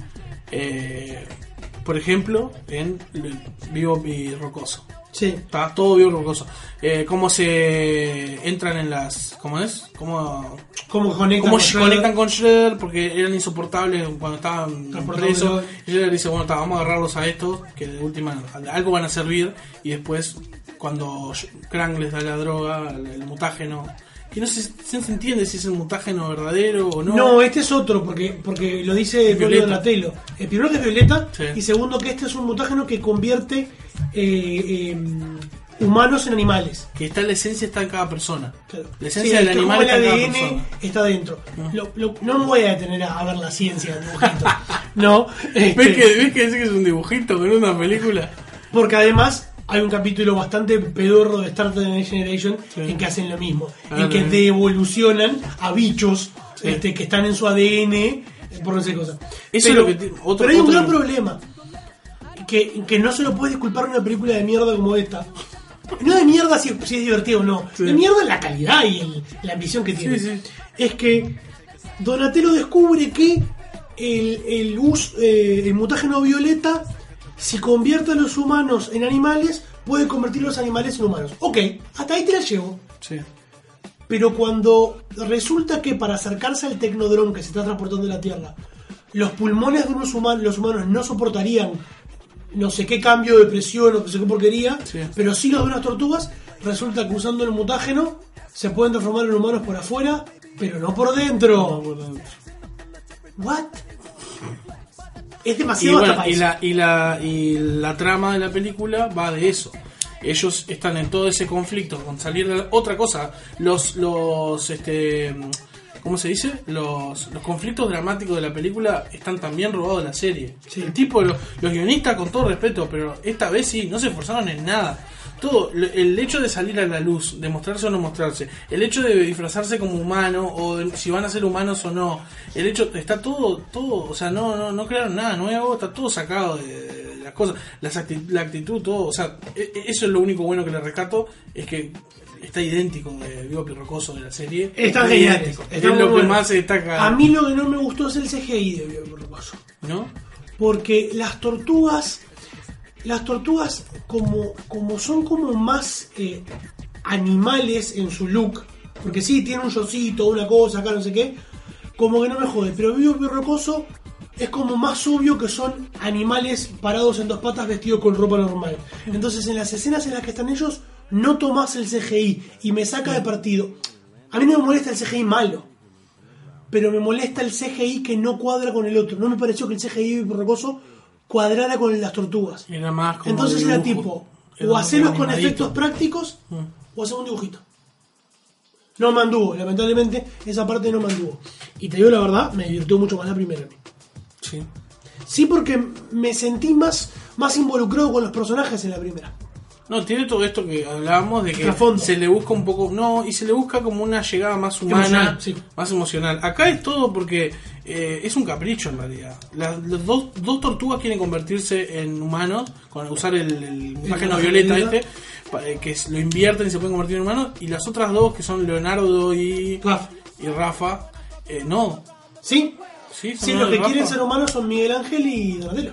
Speaker 5: por ejemplo, en Vivo y Rocoso.
Speaker 3: Sí.
Speaker 5: Está todo bien rocoso. Cómo se entran en las... ¿Cómo es? Cómo conectan con Shredder porque eran insoportables cuando estaban presos. Y Shredder dice, bueno, vamos a agarrarlos a estos, que de última algo van a servir. Y después, cuando Krang les da la droga, el mutágeno... Que no se entiende si es el mutágeno verdadero o no.
Speaker 3: No, este es otro, porque lo dice Pablo Donatello. El primero que es violeta,
Speaker 5: sí.
Speaker 3: Y segundo que este es un mutágeno que convierte humanos en animales.
Speaker 5: Que la esencia está en cada persona.
Speaker 3: Claro.
Speaker 5: La esencia del animal está en cada
Speaker 3: ADN
Speaker 5: persona.
Speaker 3: Está dentro. No me voy a detener a ver la ciencia del dibujito. No.
Speaker 5: ¿Ves que dice que es un dibujito con una película?
Speaker 3: Porque además... Hay un capítulo bastante pedorro de Star Trek Next Generation en que hacen lo mismo, en que devolucionan a bichos que están en su ADN por no sé qué cosa. Pero hay un gran problema que no se lo puede disculpar una película de mierda como esta. No de mierda si es divertido o no, de mierda en la calidad y la ambición que tiene.
Speaker 5: Sí.
Speaker 3: Es que Donatello descubre que el mutágeno violeta, si convierte a los humanos en animales, puede convertir a los animales en humanos. Ok, hasta ahí te la llevo.
Speaker 5: Sí.
Speaker 3: Pero cuando resulta que para acercarse al tecnodrón que se está transportando de la Tierra, los pulmones de los humanos no soportarían no sé qué cambio de presión o no sé qué porquería, pero sí los de unas tortugas, resulta que usando el mutágeno se pueden transformar en humanos por afuera, pero no por dentro.
Speaker 5: No por dentro.
Speaker 3: ¿What? Es demasiado
Speaker 5: y la trama de la película va de eso. Ellos están en todo ese conflicto con salir de otra cosa. ¿Cómo se dice? Los conflictos dramáticos de la película están también robados de la serie.
Speaker 3: Sí.
Speaker 5: El tipo, los guionistas, con todo respeto, pero esta vez sí, no se esforzaron en nada. Todo, el hecho de salir a la luz, de mostrarse o no mostrarse, el hecho de disfrazarse como humano, o de si van a ser humanos o no, el hecho, está todo, o sea, no crearon nada nuevo, está todo sacado de las cosas, la actitud, todo, o sea, eso es lo único bueno que le rescato, es que está idéntico de Vivo Pirrocoso de la serie.
Speaker 3: Está idéntico.
Speaker 5: Es lo que más se destaca.
Speaker 3: A mí lo que no me gustó es el CGI de Vivo Pirrocoso.
Speaker 5: ¿No?
Speaker 3: Porque las tortugas como son como más animales en su look, porque sí, tiene un yocito, una cosa acá, no sé qué, como que no me jode, pero Vivo Pirrocoso es como más obvio que son animales parados en dos patas vestidos con ropa normal. Entonces en las escenas en las que están ellos, noto más el CGI y me saca de partido. A mí no me molesta el CGI malo, pero me molesta el CGI que no cuadra con el otro. No me pareció que el CGI de Vivo Pirrocoso cuadrara con las tortugas.
Speaker 5: Era más como
Speaker 3: entonces
Speaker 5: dibujo.
Speaker 3: Era tipo, o hacerlos con efectos prácticos o hacer un dibujito. No me anduvo, lamentablemente esa parte no me anduvo. Y te digo la verdad, me divirtió mucho más la primera.
Speaker 5: Sí.
Speaker 3: Sí, porque me sentí más involucrado con los personajes en la primera.
Speaker 5: No, tiene todo esto que hablábamos de que
Speaker 3: Trasfondo.
Speaker 5: se le busca un poco, y se le busca como una llegada más humana,
Speaker 3: Emocional, sí.
Speaker 5: más emocional. Acá es todo porque es un capricho en realidad. Las dos tortugas quieren convertirse en humanos, con usar el imágeno violeta que lo invierten y se pueden convertir en humanos, y las otras dos que son Leonardo y Rafa, no.
Speaker 3: ¿Sí?
Speaker 5: Sí,
Speaker 3: Sí, los que quieren ser humanos son Miguel Ángel y Donatello.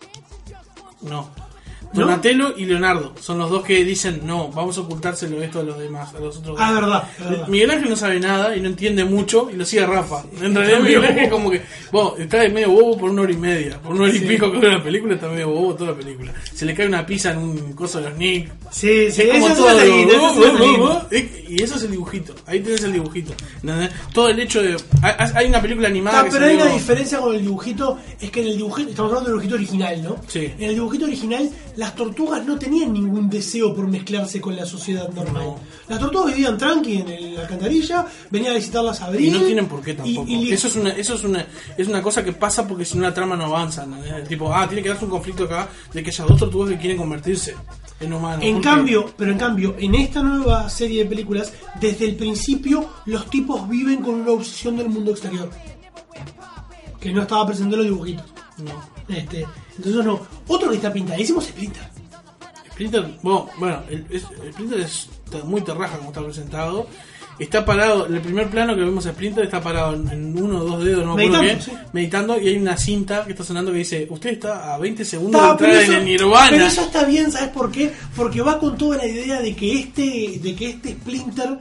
Speaker 5: No. Donatello y Leonardo son los dos que dicen no, vamos a ocultárselo esto a los demás, a los otros dos.
Speaker 3: Ah, verdad.
Speaker 5: Miguel Ángel no sabe nada y no entiende mucho y lo sigue Rafa. En realidad Miguel Ángel es como que está de medio bobo por 1 hora y media, por 1 hora y pico que dura la película, está medio bobo toda la película. Se le cae una pizza en un coso de los Nick.
Speaker 3: Sí,
Speaker 5: es como
Speaker 3: eso
Speaker 5: todo
Speaker 3: es lindo.
Speaker 5: y eso es el dibujito. Ahí tenés el dibujito. ¿Entendés? Todo el hecho de hay una película animada que
Speaker 3: pero hay una diferencia con el dibujito, es que en el dibujito, estamos hablando del dibujito original, ¿no?
Speaker 5: Sí.
Speaker 3: En el dibujito original las tortugas no tenían ningún deseo por mezclarse con la sociedad normal.
Speaker 5: No.
Speaker 3: Las tortugas vivían tranqui en la alcantarilla, venían a visitarlas a abril.
Speaker 5: Y no tienen por qué tampoco.
Speaker 3: Y
Speaker 5: eso es una cosa que pasa porque si no la trama no avanza, ¿no? Tipo, tiene que darse un conflicto acá de que esas dos tortugas que quieren convertirse en humanos.
Speaker 3: En cambio, en esta nueva serie de películas, desde el principio los tipos viven con una obsesión del mundo exterior. Que no estaba presente en los dibujitos.
Speaker 5: No.
Speaker 3: Entonces no. Otro que está pintadísimo es Splinter.
Speaker 5: Splinter, bueno, el Splinter es muy terraja como está presentado. Está parado, el primer plano que vemos a Splinter está parado en 1 o 2 dedos, no me acuerdo bien, meditando, y hay una cinta que está sonando que dice, usted está a 20 segundos de entrar en el Nirvana.
Speaker 3: Pero eso está bien, ¿sabes por qué? Porque va con toda la idea de que este Splinter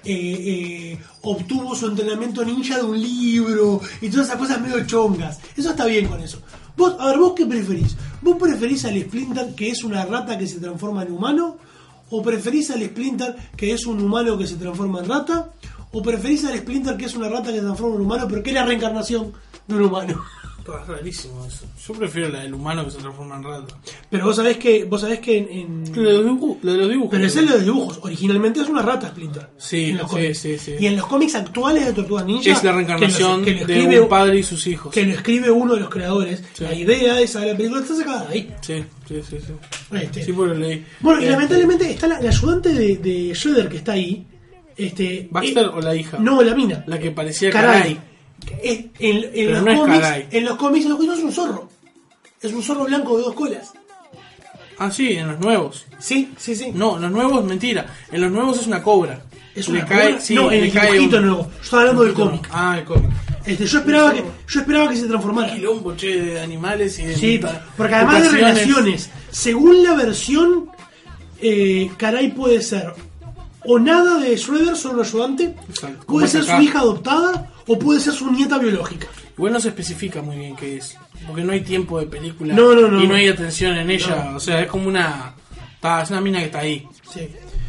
Speaker 3: obtuvo su entrenamiento ninja de un libro y todas esas cosas medio chongas. Eso está bien con eso. ¿Vos qué preferís? ¿Vos preferís al Splinter que es una rata que se transforma en humano? ¿O preferís al Splinter que es un humano que se transforma en rata? ¿O preferís al Splinter que es una rata que se transforma en humano pero que es la reencarnación de un humano?
Speaker 5: Es rarísimo eso. Yo prefiero la del humano que se transforma en rata.
Speaker 3: Pero vos sabés que en
Speaker 5: Lo de los dibujos.
Speaker 3: Pero es el de los dibujos. Originalmente es una rata Splinter.
Speaker 5: Sí.
Speaker 3: Y en los cómics actuales de Tortugas Ninja
Speaker 5: es la reencarnación de un padre y sus hijos.
Speaker 3: Que lo escribe uno de los creadores. Sí. La idea esa de la película está sacada de ahí.
Speaker 5: Sí. Sí, por lo leí.
Speaker 3: Bueno, y lamentablemente está la ayudante de Shredder que está ahí.
Speaker 5: ¿Baxter o la hija?
Speaker 3: No, la mina.
Speaker 5: La que parecía Karai.
Speaker 3: En los cómics es un zorro. Es un zorro blanco de 2 colas.
Speaker 5: Ah, sí, en los nuevos.
Speaker 3: Sí.
Speaker 5: No, en los nuevos, mentira. En los nuevos es una cobra.
Speaker 3: ¿Es una cobra? Sí, no, en el dibujito nuevo. Yo estaba hablando del cómic.
Speaker 5: El cómic.
Speaker 3: Yo esperaba que se transformara.
Speaker 5: Un quilombo, de animales y de...
Speaker 3: Sí, porque además de relaciones, según la versión, Karai puede ser o nada de Shredder, solo un ayudante.
Speaker 5: Exacto.
Speaker 3: Puede ser su hija adoptada o puede ser su nieta biológica.
Speaker 5: Igual no se especifica muy bien qué es, porque no hay tiempo de película
Speaker 3: y
Speaker 5: no hay atención en ella. O sea, es como es una mina que está ahí.
Speaker 3: Sí.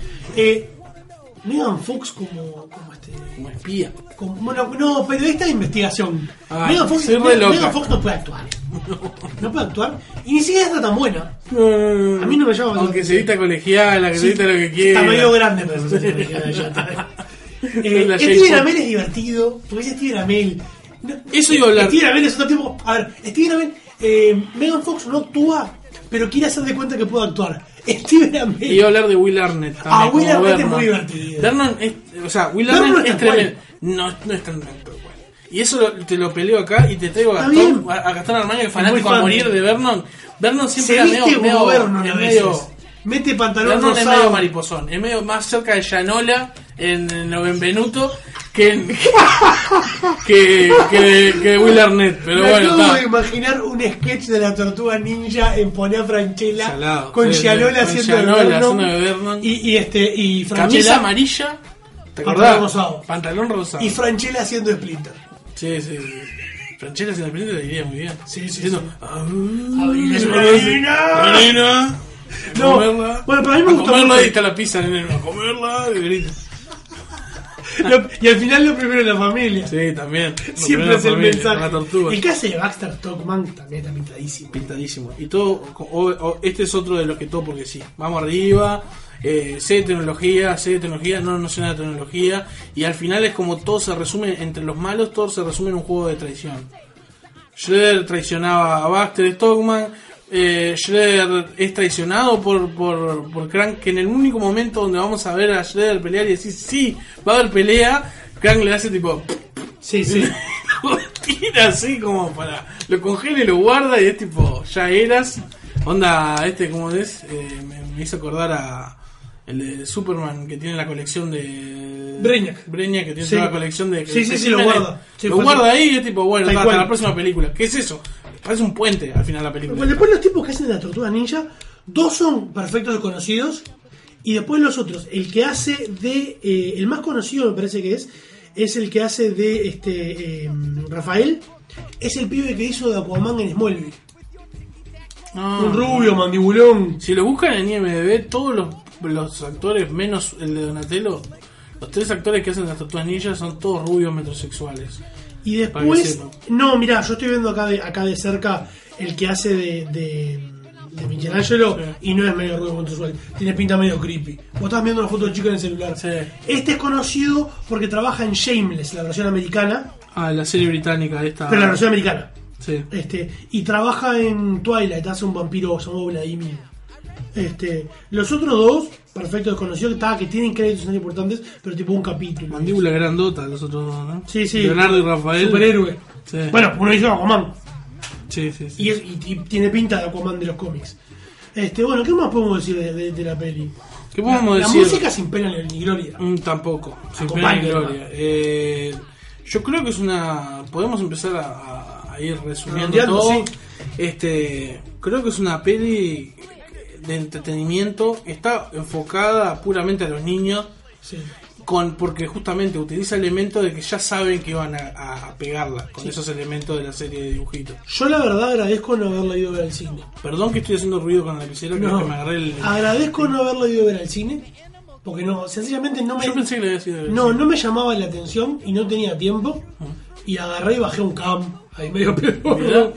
Speaker 3: Megan Fox como
Speaker 5: espía.
Speaker 3: No, periodista de investigación.
Speaker 5: Megan Fox
Speaker 3: no puede actuar. No puede actuar. Y ni siquiera está tan buena. A mí no me llama.
Speaker 5: Aunque se edita colegiala, que se edita lo que quiere.
Speaker 3: Está medio grande para ser colegiala. Steven Amell es divertido. Porque es Steven Amell.
Speaker 5: Eso iba a hablar.
Speaker 3: Steven Amell es otro tipo. A ver, Steven Amell. Megan Fox no actúa, pero quiere hacer de cuenta que puede actuar. Steven Amell.
Speaker 5: Iba a hablar de Will Arnett también.
Speaker 3: Will Arnett es muy divertido.
Speaker 5: Will Arnett es tremendo. No es tan bueno. Y eso te lo peleo acá y te traigo a Gastón Armaño, que es fanático a morir de Vernon. Vernon siempre era medio
Speaker 3: Vernon a veces. Mete pantalón
Speaker 5: Vernon
Speaker 3: rosado.
Speaker 5: Es medio mariposón. Es medio más cerca de Yanola en Lo Benvenuto que Will Arnett. Pero
Speaker 3: me
Speaker 5: bueno,
Speaker 3: acabo de imaginar un sketch de la Tortuga Ninja en Poner Franchella
Speaker 5: Salado,
Speaker 3: con Yanola haciendo de Vernon y Franchella
Speaker 5: camisa amarilla. ¿Te acordás? Pantalón rosado.
Speaker 3: Y Franchella haciendo Splinter.
Speaker 5: Sí. Franchella haciendo Splinter le diría muy bien.
Speaker 3: Sí.
Speaker 5: Diciendo,
Speaker 3: ¡Marina! No,
Speaker 5: comerla.
Speaker 3: Bueno, pero a mí me gusta
Speaker 5: comerla
Speaker 3: mucho.
Speaker 5: y está la pizza, a comerla y grita.
Speaker 3: Y al final lo primero es la familia.
Speaker 5: Sí, también.
Speaker 3: Siempre es el mensaje.
Speaker 5: La tortuga.
Speaker 3: El que hace de Baxter Stockman también está pintadísimo.
Speaker 5: Pintadísimo. Y todo, este es otro de los que todo porque sí. Vamos arriba, sé de tecnología, no sé nada de tecnología. Y al final es como todo se resume, entre los malos, todo se resume en un juego de traición. Shredder traicionaba a Baxter Stockman. Shredder es traicionado por Krang, que en el único momento donde vamos a ver a Shredder pelear y decir sí, va a haber pelea, Krang le hace tipo
Speaker 3: sí.
Speaker 5: Lo tira así como para lo congela y lo guarda y es tipo ya eras onda como es me hizo acordar a el de Superman que tiene la colección de
Speaker 3: Brainiac
Speaker 5: que tiene toda la colección de
Speaker 3: sí, lo guarda. Sí,
Speaker 5: lo guarda ahí y es tipo, bueno, hasta la próxima película. ¿Qué es eso? Parece un puente al final de la película.
Speaker 3: Pues después los tipos que hacen de la Tortuga Ninja, 2 son perfectos desconocidos y después los otros, el que hace de el más conocido me parece que es el que hace de Rafael, es el pibe que hizo de Aquaman en Smallville. Un rubio, mandibulón.
Speaker 5: Si lo buscan en IMDb, todos los actores, menos el de Donatello, los 3 actores que hacen las Tortugas Ninja son todos rubios metrosexuales.
Speaker 3: Y después, no, mirá, yo estoy viendo acá de cerca el que hace de Michelangelo, sí. Y no es medio rubio metrosexual, tiene pinta medio creepy. Vos estás viendo una foto de chico en el celular.
Speaker 5: Sí.
Speaker 3: Este es conocido porque trabaja en Shameless, la versión americana.
Speaker 5: La serie británica esta.
Speaker 3: Pero la versión americana.
Speaker 5: Sí.
Speaker 3: Y trabaja en Twilight, hace un vampiro llamado Vladimir. Los otros 2, perfecto desconocidos, que tienen créditos tan importantes, pero tipo un capítulo.
Speaker 5: Mandíbula grandota, los otros 2, ¿no?
Speaker 3: Sí.
Speaker 5: Leonardo y Rafael.
Speaker 3: Superhéroe.
Speaker 5: Sí.
Speaker 3: Bueno, uno hizo Aquaman.
Speaker 5: Sí.
Speaker 3: Y tiene pinta de Aquaman de los cómics. Bueno, ¿qué más podemos decir de la peli?
Speaker 5: ¿Qué podemos decir?
Speaker 3: La música sin pena ni gloria.
Speaker 5: Tampoco, sin pena ni gloria. Yo creo que es podemos empezar a ir resumiendo todo. Sí. Creo que es una peli de entretenimiento, está enfocada puramente a los niños,
Speaker 3: sí.
Speaker 5: Porque justamente utiliza elementos de que ya saben que van a pegarla con esos elementos de la serie de dibujitos.
Speaker 3: Yo la verdad agradezco no haberla ido a ver al cine.
Speaker 5: Perdón que estoy haciendo ruido con la lapicera, creo que me agarré
Speaker 3: agradezco no haberla ido a ver al cine, porque sencillamente no me...
Speaker 5: Yo pensé que le había sido ver
Speaker 3: no me llamaba la atención y no tenía tiempo, y agarré y bajé un cam ahí medio peor.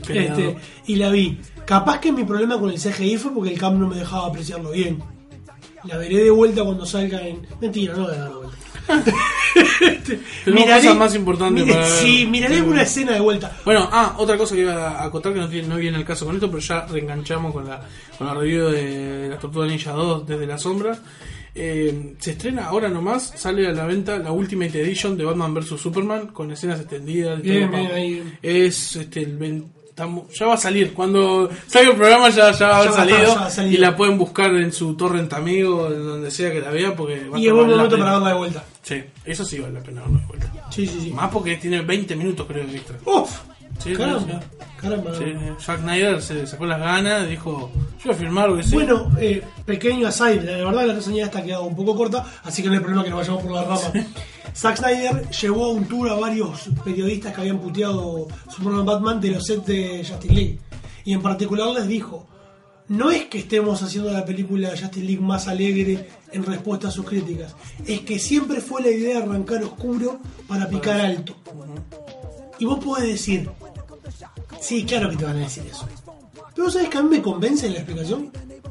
Speaker 3: Y la vi. Capaz que mi problema con el CGI fue porque el cam no me dejaba apreciarlo bien. La veré de vuelta cuando salga en... Mentira, no voy a dar la vuelta.
Speaker 5: Miraré cosas más importantes para ver.
Speaker 3: Sí, miraré una escena de vuelta.
Speaker 5: Bueno, otra cosa que iba a acotar que no viene el caso con esto, pero ya reenganchamos con la review de la Tortuga Ninja 2 desde la sombra. Se estrena ahora nomás, sale a la venta la Ultimate Edition de Batman vs Superman con escenas extendidas.
Speaker 3: Bien.
Speaker 5: Es ya va a salir. Cuando salga el programa ya va a haber salido. Y la pueden buscar en su torrent amigo, en donde sea que la vean. Porque
Speaker 3: y es buen momento para darla de vuelta.
Speaker 5: Sí, eso sí vale la pena darla de vuelta.
Speaker 3: Sí.
Speaker 5: Más porque tiene 20 minutos, creo que extra.
Speaker 3: ¡Uf!
Speaker 5: Sí,
Speaker 3: caramba.
Speaker 5: Sí, Zack Snyder se sacó las ganas, dijo, yo voy a filmar lo que sea.
Speaker 3: Bueno, pequeño aside, la verdad la reseña está quedado un poco corta, así que no hay problema que nos vayamos por la rama. Zack Snyder llevó un tour a varios periodistas que habían puteado Superman Batman de los sets de Justice League. Y en particular les dijo, no es que estemos haciendo la película de Justice League más alegre en respuesta a sus críticas, es que siempre fue la idea de arrancar oscuro para picar alto. Y vos podés decir, sí, claro que te van a decir eso, pero ¿sabes que a mí me convence la explicación?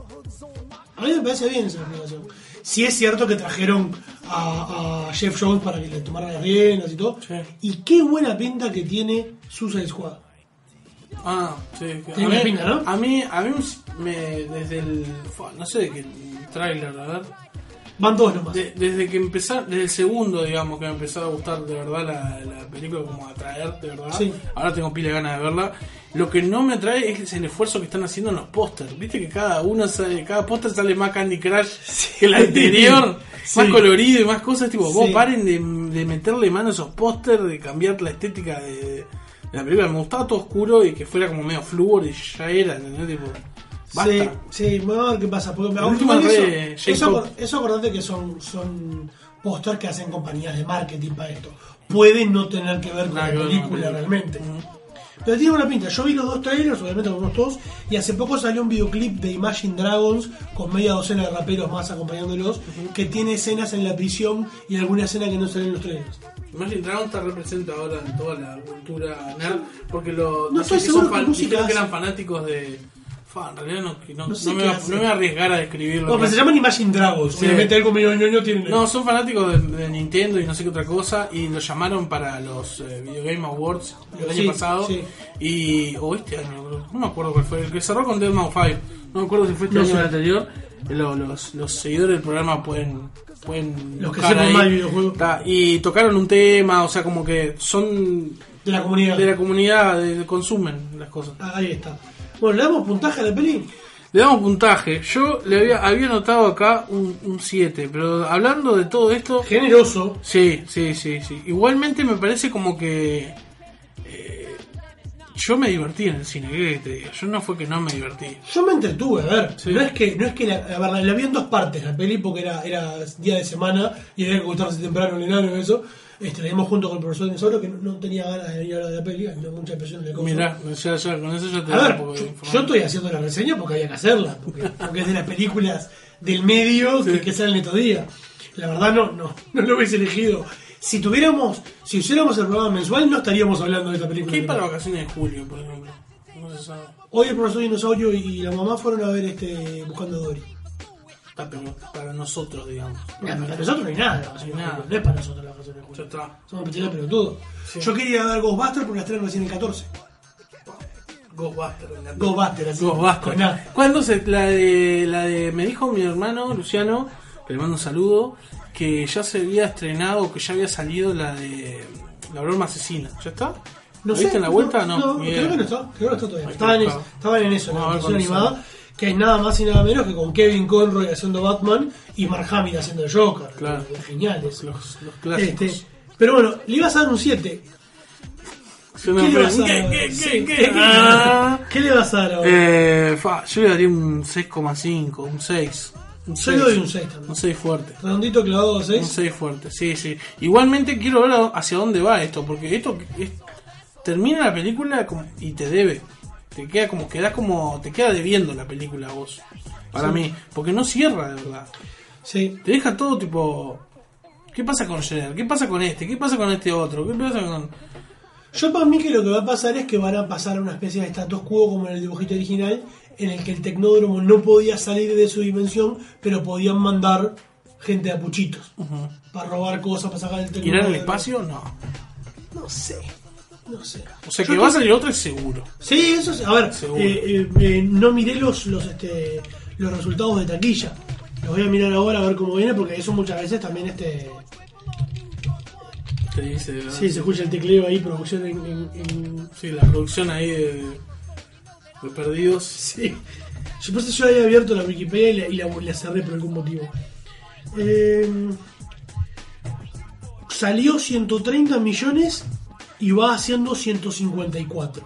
Speaker 3: A mí me parece bien esa explicación. Sí es cierto que trajeron a Jeff Jones para que le tomara las riendas y todo.
Speaker 5: Sí.
Speaker 3: Y qué buena pinta que tiene Suicide Squad.
Speaker 5: Sí.
Speaker 3: Tiene pinta, ¿no?
Speaker 5: A mí desde el... no sé de qué trailer, a ver.
Speaker 3: Van todos nomás.
Speaker 5: Desde el segundo, digamos, que me empezó a gustar de verdad la película, como a atraer de verdad.
Speaker 3: Sí.
Speaker 5: Ahora tengo pila de ganas de verla. Lo que no me atrae es el esfuerzo que están haciendo en los pósters. Viste que cada póster sale más Candy Crush que el anterior, más colorido y más cosas. Tipo, vos paren de meterle mano a esos pósters, de cambiar la estética de la película. Me gustaba todo oscuro y que fuera como medio flúor y ya era, ¿entendés? Tipo, basta.
Speaker 3: Sí, vamos a ver qué pasa. Porque eso acordate que son pósters que hacen compañías de marketing para esto. Pueden no tener que ver con la película realmente. Pero tiene buena pinta. Yo vi los 2 trailers, obviamente como todos, y hace poco salió un videoclip de Imagine Dragons con media docena de raperos más acompañándolos, que tiene escenas en la prisión y alguna escena que no salen en los trailers.
Speaker 5: Imagine Dragons está representa ahora en toda la cultura nerd, porque no
Speaker 3: estoy
Speaker 5: sé si
Speaker 3: seguro
Speaker 5: son
Speaker 3: qué música
Speaker 5: creo que
Speaker 3: hace.
Speaker 5: eran fanáticos de... En realidad no
Speaker 3: No sé
Speaker 5: me
Speaker 3: qué
Speaker 5: va a arriesgar a describirlo.
Speaker 3: No, pero se llaman Imagine Dragons.
Speaker 5: Sí.
Speaker 3: Obviamente algo medio ñoño tienen.
Speaker 5: No, son fanáticos de Nintendo y no sé qué otra cosa, y lo llamaron para los Video Game Awards el año pasado, o este año, no me acuerdo cuál fue, el que cerró con Deadmau 5, no me acuerdo si fue este año o el anterior. Los seguidores del programa pueden
Speaker 3: los que
Speaker 5: buscar
Speaker 3: sepan
Speaker 5: ahí.
Speaker 3: más videojuegos.
Speaker 5: Y tocaron un tema, o sea, como que son
Speaker 3: De la comunidad.
Speaker 5: consumen las cosas.
Speaker 3: Ahí está. Bueno, ¿le damos puntaje a la peli?
Speaker 5: Le damos puntaje. Yo le había notado acá un 7, pero hablando de todo esto...
Speaker 3: Generoso.
Speaker 5: Sí. Igualmente me parece como que... yo me divertí en el cine, ¿qué querés que te diga? Yo no fue que no me divertí.
Speaker 3: Yo me entretuve, a ver.
Speaker 5: Sí.
Speaker 3: No es que la vi en 2 partes la peli, porque era día de semana y había que acostarse temprano en el enano y eso. La vimos junto con el profesor Dinosaurio, que no tenía ganas de venir a hablar de la peli, no mucha impresión de cosas.
Speaker 5: Mirá, ya con eso ya te
Speaker 3: A
Speaker 5: da
Speaker 3: ver,
Speaker 5: un poco de
Speaker 3: yo
Speaker 5: información.
Speaker 3: estoy haciendo la reseña porque había que hacerla, porque es de las películas del medio que salen estos días. La verdad no lo hubiese elegido. Si hiciéramos el programa mensual, no estaríamos hablando de esta película.
Speaker 5: ¿Qué hay para vacaciones de julio, por ejemplo? No se sabe.
Speaker 3: Hoy el profesor Dinosaurio y la mamá fueron a ver Buscando a Dory.
Speaker 5: Pero para nosotros, digamos.
Speaker 3: Para nosotros no hay nada,
Speaker 5: No hay nada.
Speaker 3: no es para nosotros la vacaciones de
Speaker 5: Ya
Speaker 3: julio.
Speaker 5: está.
Speaker 3: Somos pecheros pelotudos.
Speaker 5: Sí.
Speaker 3: Yo quería ver Ghostbusters porque la estrenan recién el 14. Ghostbusters, así. Con A.
Speaker 5: ¿Cuándo la de me dijo mi hermano Luciano, que le mando un saludo, que ya se había estrenado, que ya había salido la de La Broma Asesina? ¿Ya está?
Speaker 3: No
Speaker 5: ¿Lo
Speaker 3: sé,
Speaker 5: viste en la vuelta? No,
Speaker 3: creo que no está todavía.
Speaker 5: Ahí
Speaker 3: Estaban en eso, en la
Speaker 5: Vamos a ver
Speaker 3: versión
Speaker 5: cuándo
Speaker 3: animada, que es nada más y nada menos que con Kevin Conroy haciendo Batman y Mark Hamill haciendo el Joker.
Speaker 5: Claro.
Speaker 3: Geniales.
Speaker 5: Los clásicos.
Speaker 3: Pero bueno, le ibas a dar un 7.
Speaker 5: Yo no
Speaker 3: ¿Qué le
Speaker 5: fui-
Speaker 3: vas a dar?
Speaker 5: ¿Qué?
Speaker 3: Sí,
Speaker 5: Ah.
Speaker 3: ¿Qué le vas a dar ahora?
Speaker 5: Yo le daría un 6,5, un 6.
Speaker 3: Yo le doy un 6 también.
Speaker 5: Un 6 fuerte.
Speaker 3: Redondito clavado a
Speaker 5: Un
Speaker 3: 6.
Speaker 5: 6 fuerte, sí. Igualmente quiero ver hacia dónde va esto, porque esto termina la película y te debe. Te queda debiendo la película a vos. Para mí, porque no cierra de verdad.
Speaker 3: Sí.
Speaker 5: Te deja todo tipo... ¿Qué pasa con Jenner? ¿Qué pasa con este? ¿Qué pasa con este otro? ¿Qué pasa con...?
Speaker 3: Yo para mí que lo que va a pasar es que van a pasar a una especie de status quo como en el dibujito original, en el que el tecnódromo no podía salir de su dimensión, pero podían mandar gente a puchitos para robar cosas, para sacar el tecnódromo.
Speaker 5: ¿Irán al espacio? No.
Speaker 3: No sé.
Speaker 5: O sea que va a salir otro es seguro.
Speaker 3: Sí, eso sí. A ver,
Speaker 5: Seguro.
Speaker 3: no miré los resultados de taquilla. Los voy a mirar ahora a ver cómo viene, porque eso muchas veces también
Speaker 5: Te dice...
Speaker 3: sí, se escucha el tecleo ahí, producción en
Speaker 5: Sí, la producción ahí de Perdidos.
Speaker 3: sí. Yo había abierto la Wikipedia y la cerré por algún motivo. Salió 130 millones y va haciendo 154.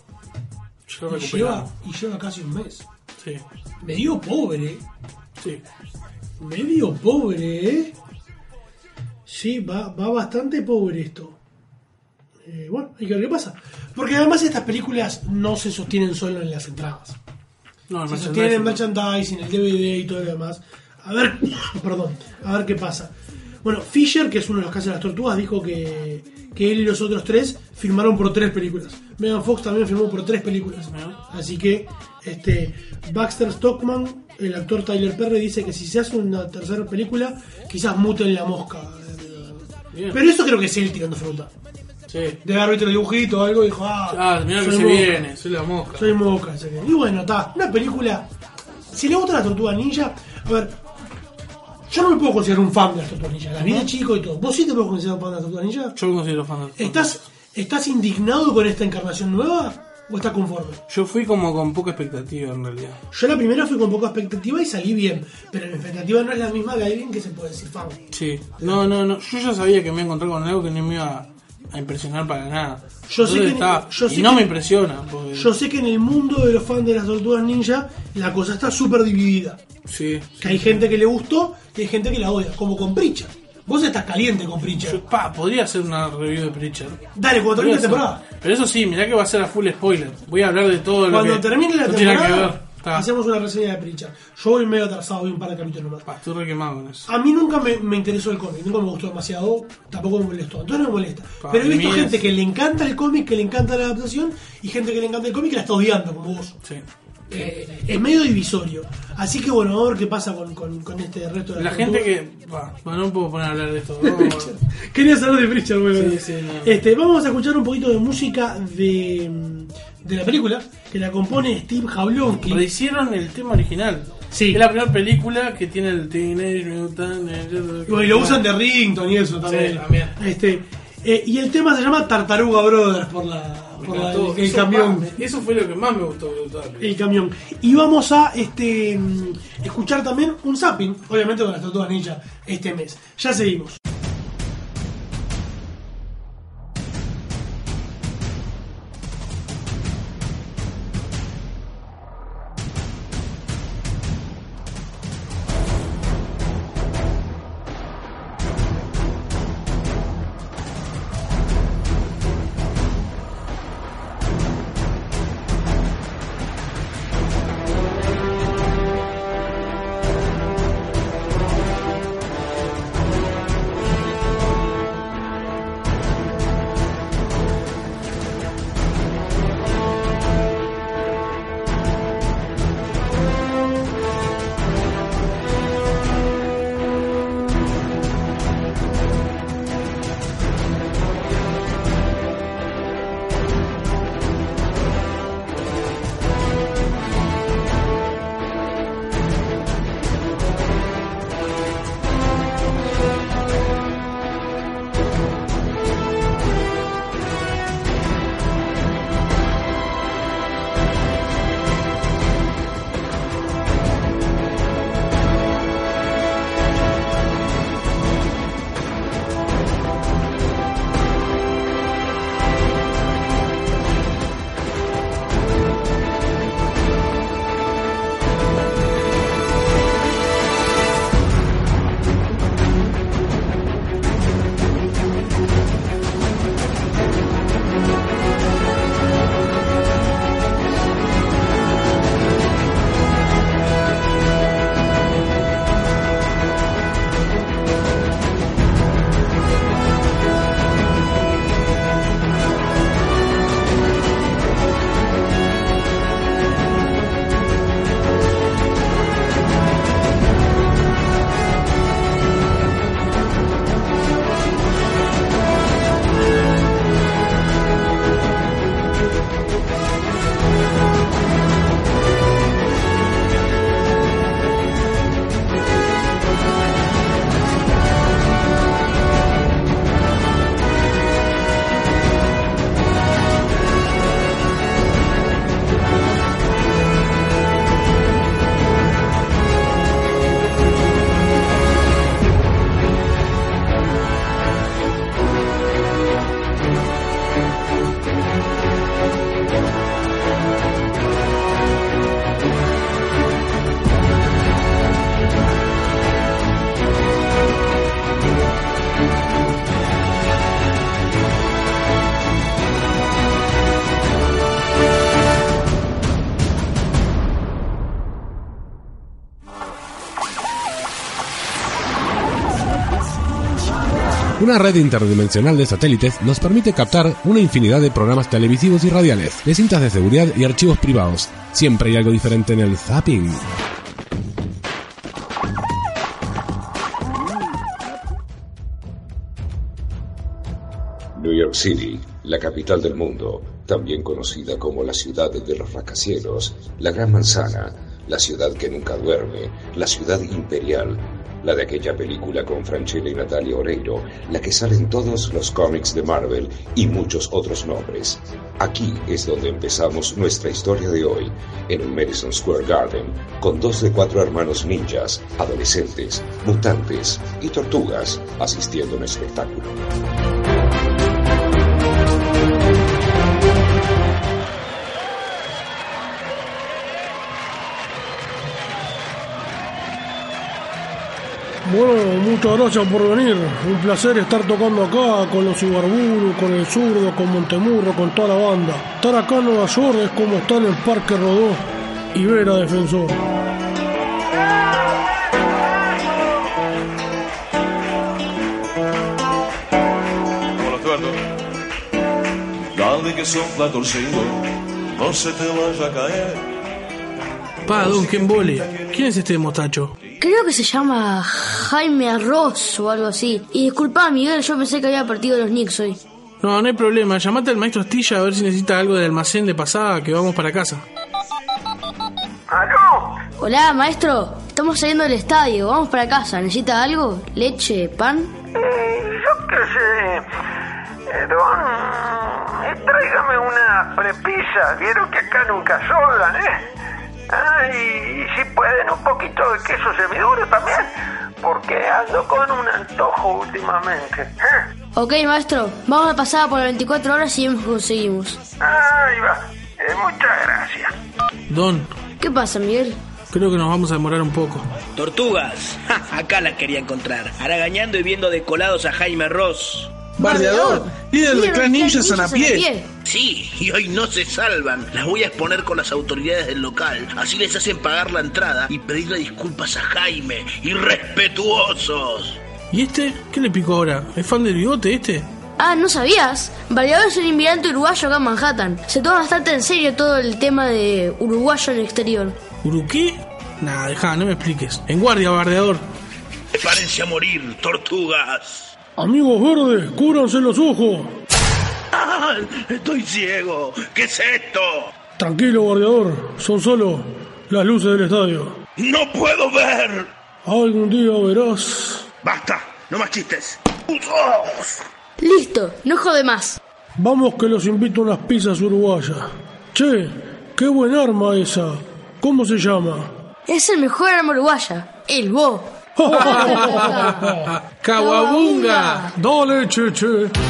Speaker 3: Y lleva casi un mes.
Speaker 5: Sí.
Speaker 3: Medio pobre.
Speaker 5: Sí.
Speaker 3: Medio pobre, ¿eh? Sí, va bastante pobre esto. Bueno, hay que ver qué pasa. Porque además estas películas no se sostienen solo en las entradas.
Speaker 5: No,
Speaker 3: Se sostienen en merchandising, en el DVD y todo lo demás. A ver, a ver qué pasa. Bueno, Fisher, que es uno de los que hace las tortugas, dijo que él y los otros 3 firmaron por 3 películas. Megan Fox también firmó por 3 películas. Así que Baxter Stockman, el actor Tyler Perry, dice que si se hace una tercera película, quizás muten la mosca.
Speaker 5: Bien.
Speaker 3: Pero eso creo que es él tirando fruta.
Speaker 5: Sí.
Speaker 3: De haber visto el dibujito o algo, dijo,
Speaker 5: Mirá que
Speaker 3: soy
Speaker 5: se
Speaker 3: Moca.
Speaker 5: viene, soy la mosca.
Speaker 3: Soy Moca. Y bueno, está, una película. Si le gusta la Tortuga Ninja, a ver, yo no me puedo considerar un fan de las Tortugas Ninja. Las vi de chico y todo. ¿Vos sí te puedes considerar un fan de las Tortugas Ninja?
Speaker 5: Yo me considero fan de
Speaker 3: ¿Estás indignado con esta encarnación nueva o estás conforme?
Speaker 5: Yo fui como con poca expectativa en realidad.
Speaker 3: Yo la primera fui con poca expectativa y salí bien, pero mi expectativa no es la misma de alguien que se puede decir fan.
Speaker 5: Sí. No. Yo ya sabía que me iba a encontrar con algo que no me iba a impresionar para nada.
Speaker 3: Yo sé que
Speaker 5: me impresiona. Porque...
Speaker 3: Yo sé que en el mundo de los fans de las Tortugas Ninja la cosa está súper dividida.
Speaker 5: Sí.
Speaker 3: Que hay gente que le gustó y hay gente que la odia, como con Pritchard. Vos estás caliente con Preacher.
Speaker 5: Podría hacer una review de Preacher.
Speaker 3: Dale, cuando termine la temporada.
Speaker 5: Pero eso sí, mirá que va a ser a full spoiler. Voy a hablar de todo lo
Speaker 3: Cuando
Speaker 5: que
Speaker 3: termine la
Speaker 5: no tiene nada que
Speaker 3: temporada,
Speaker 5: ver.
Speaker 3: hacemos una reseña de Preacher. Yo voy medio atrasado, voy un par de capítulos más.
Speaker 5: Estoy re quemado con eso.
Speaker 3: A mí nunca me interesó el cómic, nunca me gustó demasiado, tampoco me molestó, entonces no me molesta. Pero he visto gente que le encanta el cómic, que le encanta la adaptación, y gente que le encanta el cómic que la está odiando, como vos.
Speaker 5: Sí.
Speaker 3: Es medio divisorio. Así que bueno, vamos a ver qué pasa con este resto de
Speaker 5: la gente que... Bueno, no puedo poner a hablar de esto.
Speaker 3: Querías hablar de Preacher, bueno.
Speaker 5: Sí, no.
Speaker 3: Vamos a escuchar un poquito de música de la película, que la compone Steve Jablonski.
Speaker 5: Rehicieron el tema original.
Speaker 3: Sí.
Speaker 5: Es la primera película que tiene el Teenage Mutant
Speaker 3: y lo usan de ringtone y eso también.
Speaker 5: Sí, también.
Speaker 3: Y el tema se llama Tartaruga Brothers por el camión.
Speaker 5: Eso fue lo que más me gustó de toda la película.
Speaker 3: El camión. Y vamos a escuchar también un zapping, obviamente con las Tortugas Ninja este mes. Ya seguimos.
Speaker 2: Una red interdimensional de satélites nos permite captar una infinidad de programas televisivos y radiales, de cintas de seguridad y archivos privados. Siempre hay algo diferente en el zapping.
Speaker 1: New York City, la capital del mundo, también conocida como la ciudad de los rascacielos, la Gran Manzana, la ciudad que nunca duerme, la ciudad imperial, la de aquella película con Franchella y Natalia Oreiro, la que sale en todos los cómics de Marvel y muchos otros nombres. Aquí es donde empezamos nuestra historia de hoy, en el Madison Square Garden, con 2 de 4 hermanos ninjas, adolescentes, mutantes y tortugas asistiendo a un espectáculo.
Speaker 3: Bueno, muchas gracias por venir. Un placer estar tocando acá con los Ibarburu, con el Zurdo, con Montemurro, con toda la banda. Estar acá en Nueva York es como estar en el Parque Rodó y ver a Defensor.
Speaker 9: Hola, Eduardo. Dale que sopla torcido, no se te vaya a caer.
Speaker 5: Don, qué embole. ¿Quién es este mostacho?
Speaker 10: Creo que se llama Jaime Arroz o algo así. Y disculpa, Miguel, yo pensé que había partido los Knicks hoy.
Speaker 5: No hay problema. Llamate al maestro Astilla a ver si necesita algo del almacén de pasada, que vamos para casa.
Speaker 10: ¡Aló! Hola, maestro. Estamos saliendo del estadio. Vamos para casa. ¿Necesita algo? ¿Leche? ¿Pan?
Speaker 11: Yo qué sé. Don, tráigame una prepisa. Quiero que acá nunca sobran, y si pueden un poquito de queso semiduro también, porque ando con un antojo últimamente.
Speaker 10: Ok, maestro, vamos a pasar por las 24 horas y vemos que conseguimos.
Speaker 11: Ahí va, muchas gracias.
Speaker 5: Don.
Speaker 10: ¿Qué pasa, Miguel?
Speaker 5: Creo que nos vamos a demorar un poco.
Speaker 12: Tortugas, acá las quería encontrar, haragañando y viendo decolados a Jaime Ross.
Speaker 5: Bardeador, líder del clan Ninja Sanapié.
Speaker 12: Sí, y hoy no se salvan. Las voy a exponer con las autoridades del local. Así les hacen pagar la entrada y pedirle disculpas a Jaime. ¡Irrespetuosos!
Speaker 5: ¿Y este? ¿Qué le picó ahora? ¿Es fan del bigote este?
Speaker 10: Ah, ¿no sabías? Bardeador es un inmigrante uruguayo acá en Manhattan. Se toma bastante en serio todo el tema de uruguayo en el exterior.
Speaker 5: ¿Uruqué? Nah, dejá, no me expliques. En guardia, Bardeador.
Speaker 12: Prepárense a morir, tortugas.
Speaker 3: Amigos verdes, cúbranse los ojos.
Speaker 12: ¡Ah! Estoy ciego. ¿Qué es esto?
Speaker 3: Tranquilo, Bardeador. Son solo las luces del estadio.
Speaker 12: ¡No puedo ver!
Speaker 3: Algún día verás.
Speaker 12: ¡Basta! ¡No más chistes! ¡Ojos!
Speaker 10: Listo, no jode más.
Speaker 3: Vamos que los invito a unas pizzas uruguayas. Che, qué buen arma esa. ¿Cómo se llama?
Speaker 10: Es el mejor arma uruguaya. El Bo.
Speaker 5: ¡Caguabunga!
Speaker 3: Dale, che.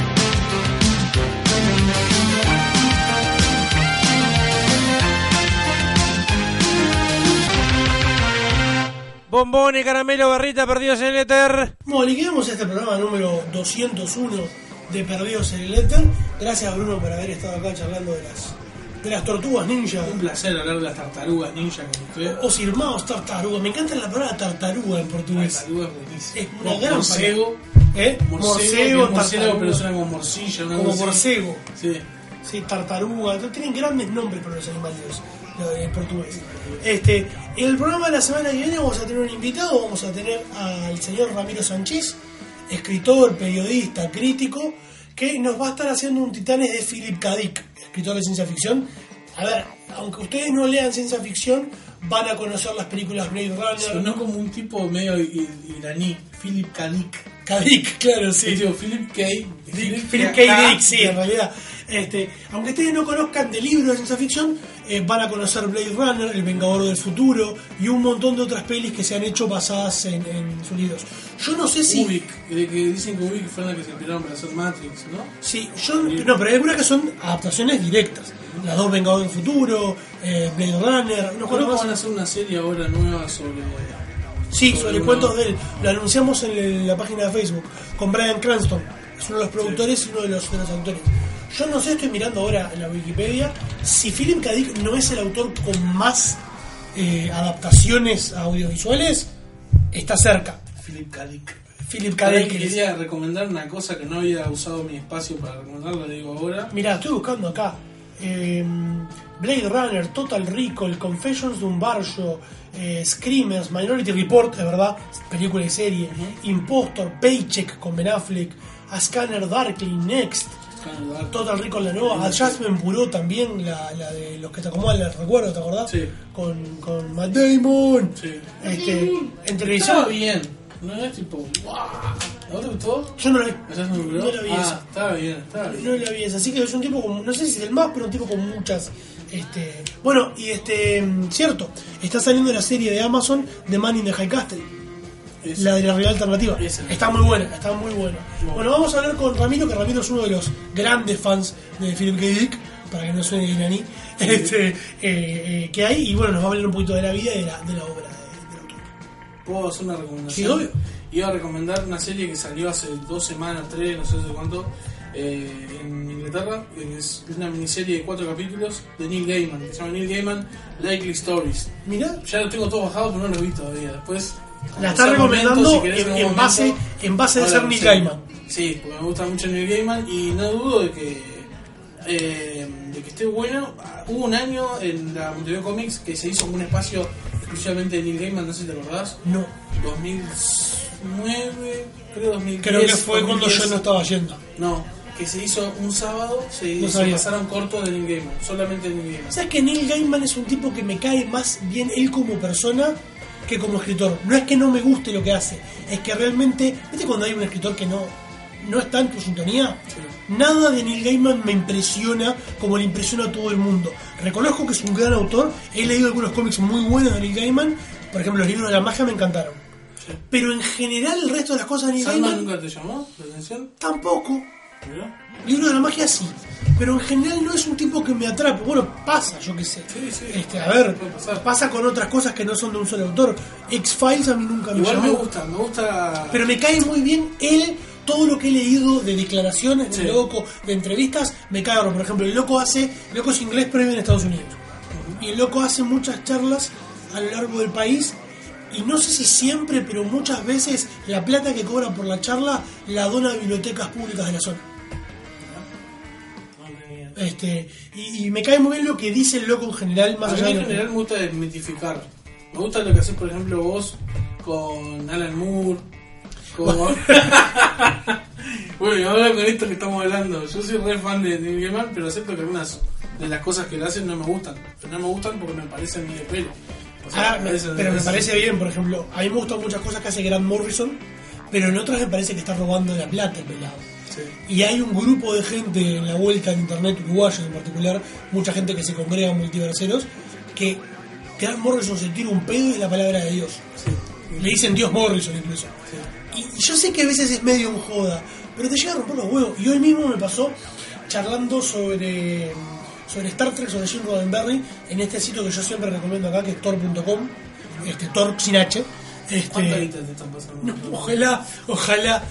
Speaker 8: Bombón y caramelo, barrita, perdidos en el éter.
Speaker 3: Bueno, liquidamos este programa número 201 de Perdidos en el Éter. Gracias, Bruno, por haber estado acá charlando de las tortugas ninja.
Speaker 5: Un placer hablar de las tartarugas ninja con usted.
Speaker 3: Os irmãos tartaruga. Me encanta la palabra tartaruga en portugués.
Speaker 5: Tartaruga es buenísimo.
Speaker 3: Es una gran
Speaker 5: morcego.
Speaker 3: Morcego,
Speaker 5: tartaruga, pero suena como morcilla.
Speaker 3: Como morcego.
Speaker 5: Sí,
Speaker 3: tartaruga. Tienen grandes nombres para los animales en portugués. En el programa de la semana que viene vamos a tener un invitado. Vamos a tener al señor Ramiro Sánchez, escritor, periodista, crítico, que nos va a estar haciendo un Titanes de Philip K. Dick, escritor de ciencia ficción. A ver, aunque ustedes no lean ciencia ficción, van a conocer las películas Blade Runner.
Speaker 5: Sonó como un tipo medio iraní, Philip K. Dick.
Speaker 3: K. Dick, claro, sí.
Speaker 5: Digo, Philip K.
Speaker 3: Dick, sí, en realidad. Aunque ustedes no conozcan de libros de ciencia ficción, van a conocer Blade Runner, El Vengador del Futuro y un montón de otras pelis que se han hecho basadas en sus libros. Yo no sé si...
Speaker 5: Ubik, que dicen que Ubik fueron las que se inspiraron para hacer Matrix, ¿no?
Speaker 3: Sí, no, pero hay algunas que son adaptaciones directas. Las dos Vengadores del Futuro, Blade Runner...
Speaker 5: No creo que van a hacer una serie ahora nueva sobre...
Speaker 3: Sí, sobre cuentos de él. Lo anunciamos en la página de Facebook con Bryan Cranston. Es uno de los productores y uno de los autores. Yo no sé, estoy mirando ahora en la Wikipedia, si Philip K. Dick no es el autor con más adaptaciones audiovisuales, está cerca.
Speaker 5: Philip K. Dick.
Speaker 3: Philip K. Dick.
Speaker 5: Quería recomendar una cosa que no había usado mi espacio para recomendarla, le digo ahora.
Speaker 3: Mirá, estoy buscando acá. Blade Runner, Total Recall, Confessions de un Barrio, Screamers, Minority Report, de verdad, película y serie, Impostor, Paycheck con Ben Affleck, A Scanner Darkly, Next, Total Recall la nueva, Adjustment Bureau también, la de los que te acomodan el recuerdo, ¿te acordás?
Speaker 5: Sí.
Speaker 3: Con Matt Damon.
Speaker 5: Sí.
Speaker 3: En televisión.
Speaker 5: Estaba bien, no es tipo, wow. ¿No te gustó?
Speaker 3: Yo no la vi.
Speaker 5: No
Speaker 3: la vi esa.
Speaker 5: Estaba bien.
Speaker 3: No la vi esa, así que es un tipo como, no sé si es el más, pero un tipo con muchas. Bueno, y cierto, está saliendo la serie de Amazon de Man in the High Castle. La de la realidad alternativa. Está muy buena. Bueno, vamos a hablar con Ramiro, que Ramiro es uno de los grandes fans de Philip K. Dick, para que no suene iraní, que hay, y bueno, nos va a hablar un poquito de la vida y de la obra del autor.
Speaker 5: ¿Puedo hacer una recomendación?
Speaker 3: Sí, obvio.
Speaker 5: iba a recomendar una serie que salió hace 2 semanas, 3, no sé de cuánto, en Inglaterra, que es una miniserie de 4 capítulos de Neil Gaiman, que se llama Neil Gaiman Likely Stories.
Speaker 3: Mira,
Speaker 5: ya lo tengo todo bajado, pero no lo vi todavía. Después
Speaker 3: la está recomendando en base de ser Neil Gaiman.
Speaker 5: Sí, porque me gusta mucho Neil Gaiman y no dudo de que esté bueno. Hubo un año en la Montevideo Comics que se hizo un espacio exclusivamente de Neil Gaiman, no sé si te acordás.
Speaker 3: No.
Speaker 5: 2009, creo 2010.
Speaker 3: Creo que fue 2010. Cuando yo no estaba yendo.
Speaker 5: No, que se hizo un sábado, se pasaron cortos de Neil Gaiman, solamente de Neil Gaiman.
Speaker 3: ¿Sabes que Neil Gaiman es un tipo que me cae más bien él como persona que como escritor? No es que no me guste lo que hace, es que realmente, ¿viste cuando hay un escritor que no está en tu sintonía? Sí. Nada de Neil Gaiman me impresiona como le impresiona a todo el mundo. Reconozco que es un gran autor, he leído algunos cómics muy buenos de Neil Gaiman, por ejemplo los libros de la magia me encantaron. Sí. Pero en general el resto de las cosas de Neil Gaiman...
Speaker 5: ¿Nunca te llamó la atención?
Speaker 3: Tampoco.
Speaker 5: ¿Mira?
Speaker 3: Libro de la magia sí, pero en general no es un tipo que me atrape. Bueno, pasa, yo qué sé.
Speaker 5: Sí.
Speaker 3: A ver, pasa con otras cosas que no son de un solo autor. X-Files a mí nunca me llamó.
Speaker 5: Igual me gusta.
Speaker 3: Pero me cae muy bien él. Todo lo que he leído de declaraciones del loco, de entrevistas, me cae. Por ejemplo, el loco es inglés, pero vive en Estados Unidos. Y el loco hace muchas charlas a lo largo del país. Y no sé si siempre, pero muchas veces la plata que cobra por la charla la dona a bibliotecas públicas de la zona. Y me cae muy bien lo que dice el loco en general, más allá de
Speaker 5: en general me gusta desmitificar. Me gusta lo que haces, por ejemplo, vos con Alan Moore. Bueno, y ahora con esto que estamos hablando, yo soy re fan de Neil Gaiman, pero acepto que algunas de las cosas que le hacen no me gustan. Pero no me gustan porque me parecen ni de pelo. O sea,
Speaker 3: pero me parece bien, por ejemplo, a mí me gustan muchas cosas que hace Grant Morrison, pero en otras me parece que está robando la plata el pelado. Sí. Y hay un grupo de gente en la vuelta en internet, uruguayos en particular, mucha gente que se congrega en multiverseros, que Grant Morrison se tira un pedo y la palabra de Dios. Sí. Le dicen Dios Morrison incluso. Sí. Y yo sé que a veces es medio en joda, pero te llega a romper los huevos. Y hoy mismo me pasó charlando sobre Star Trek, sobre Gene Roddenberry, en este sitio que yo siempre recomiendo acá, que es tor.com, Tor sin H.
Speaker 5: ¿Cuántas guitas te están pasando?
Speaker 3: No, ojalá.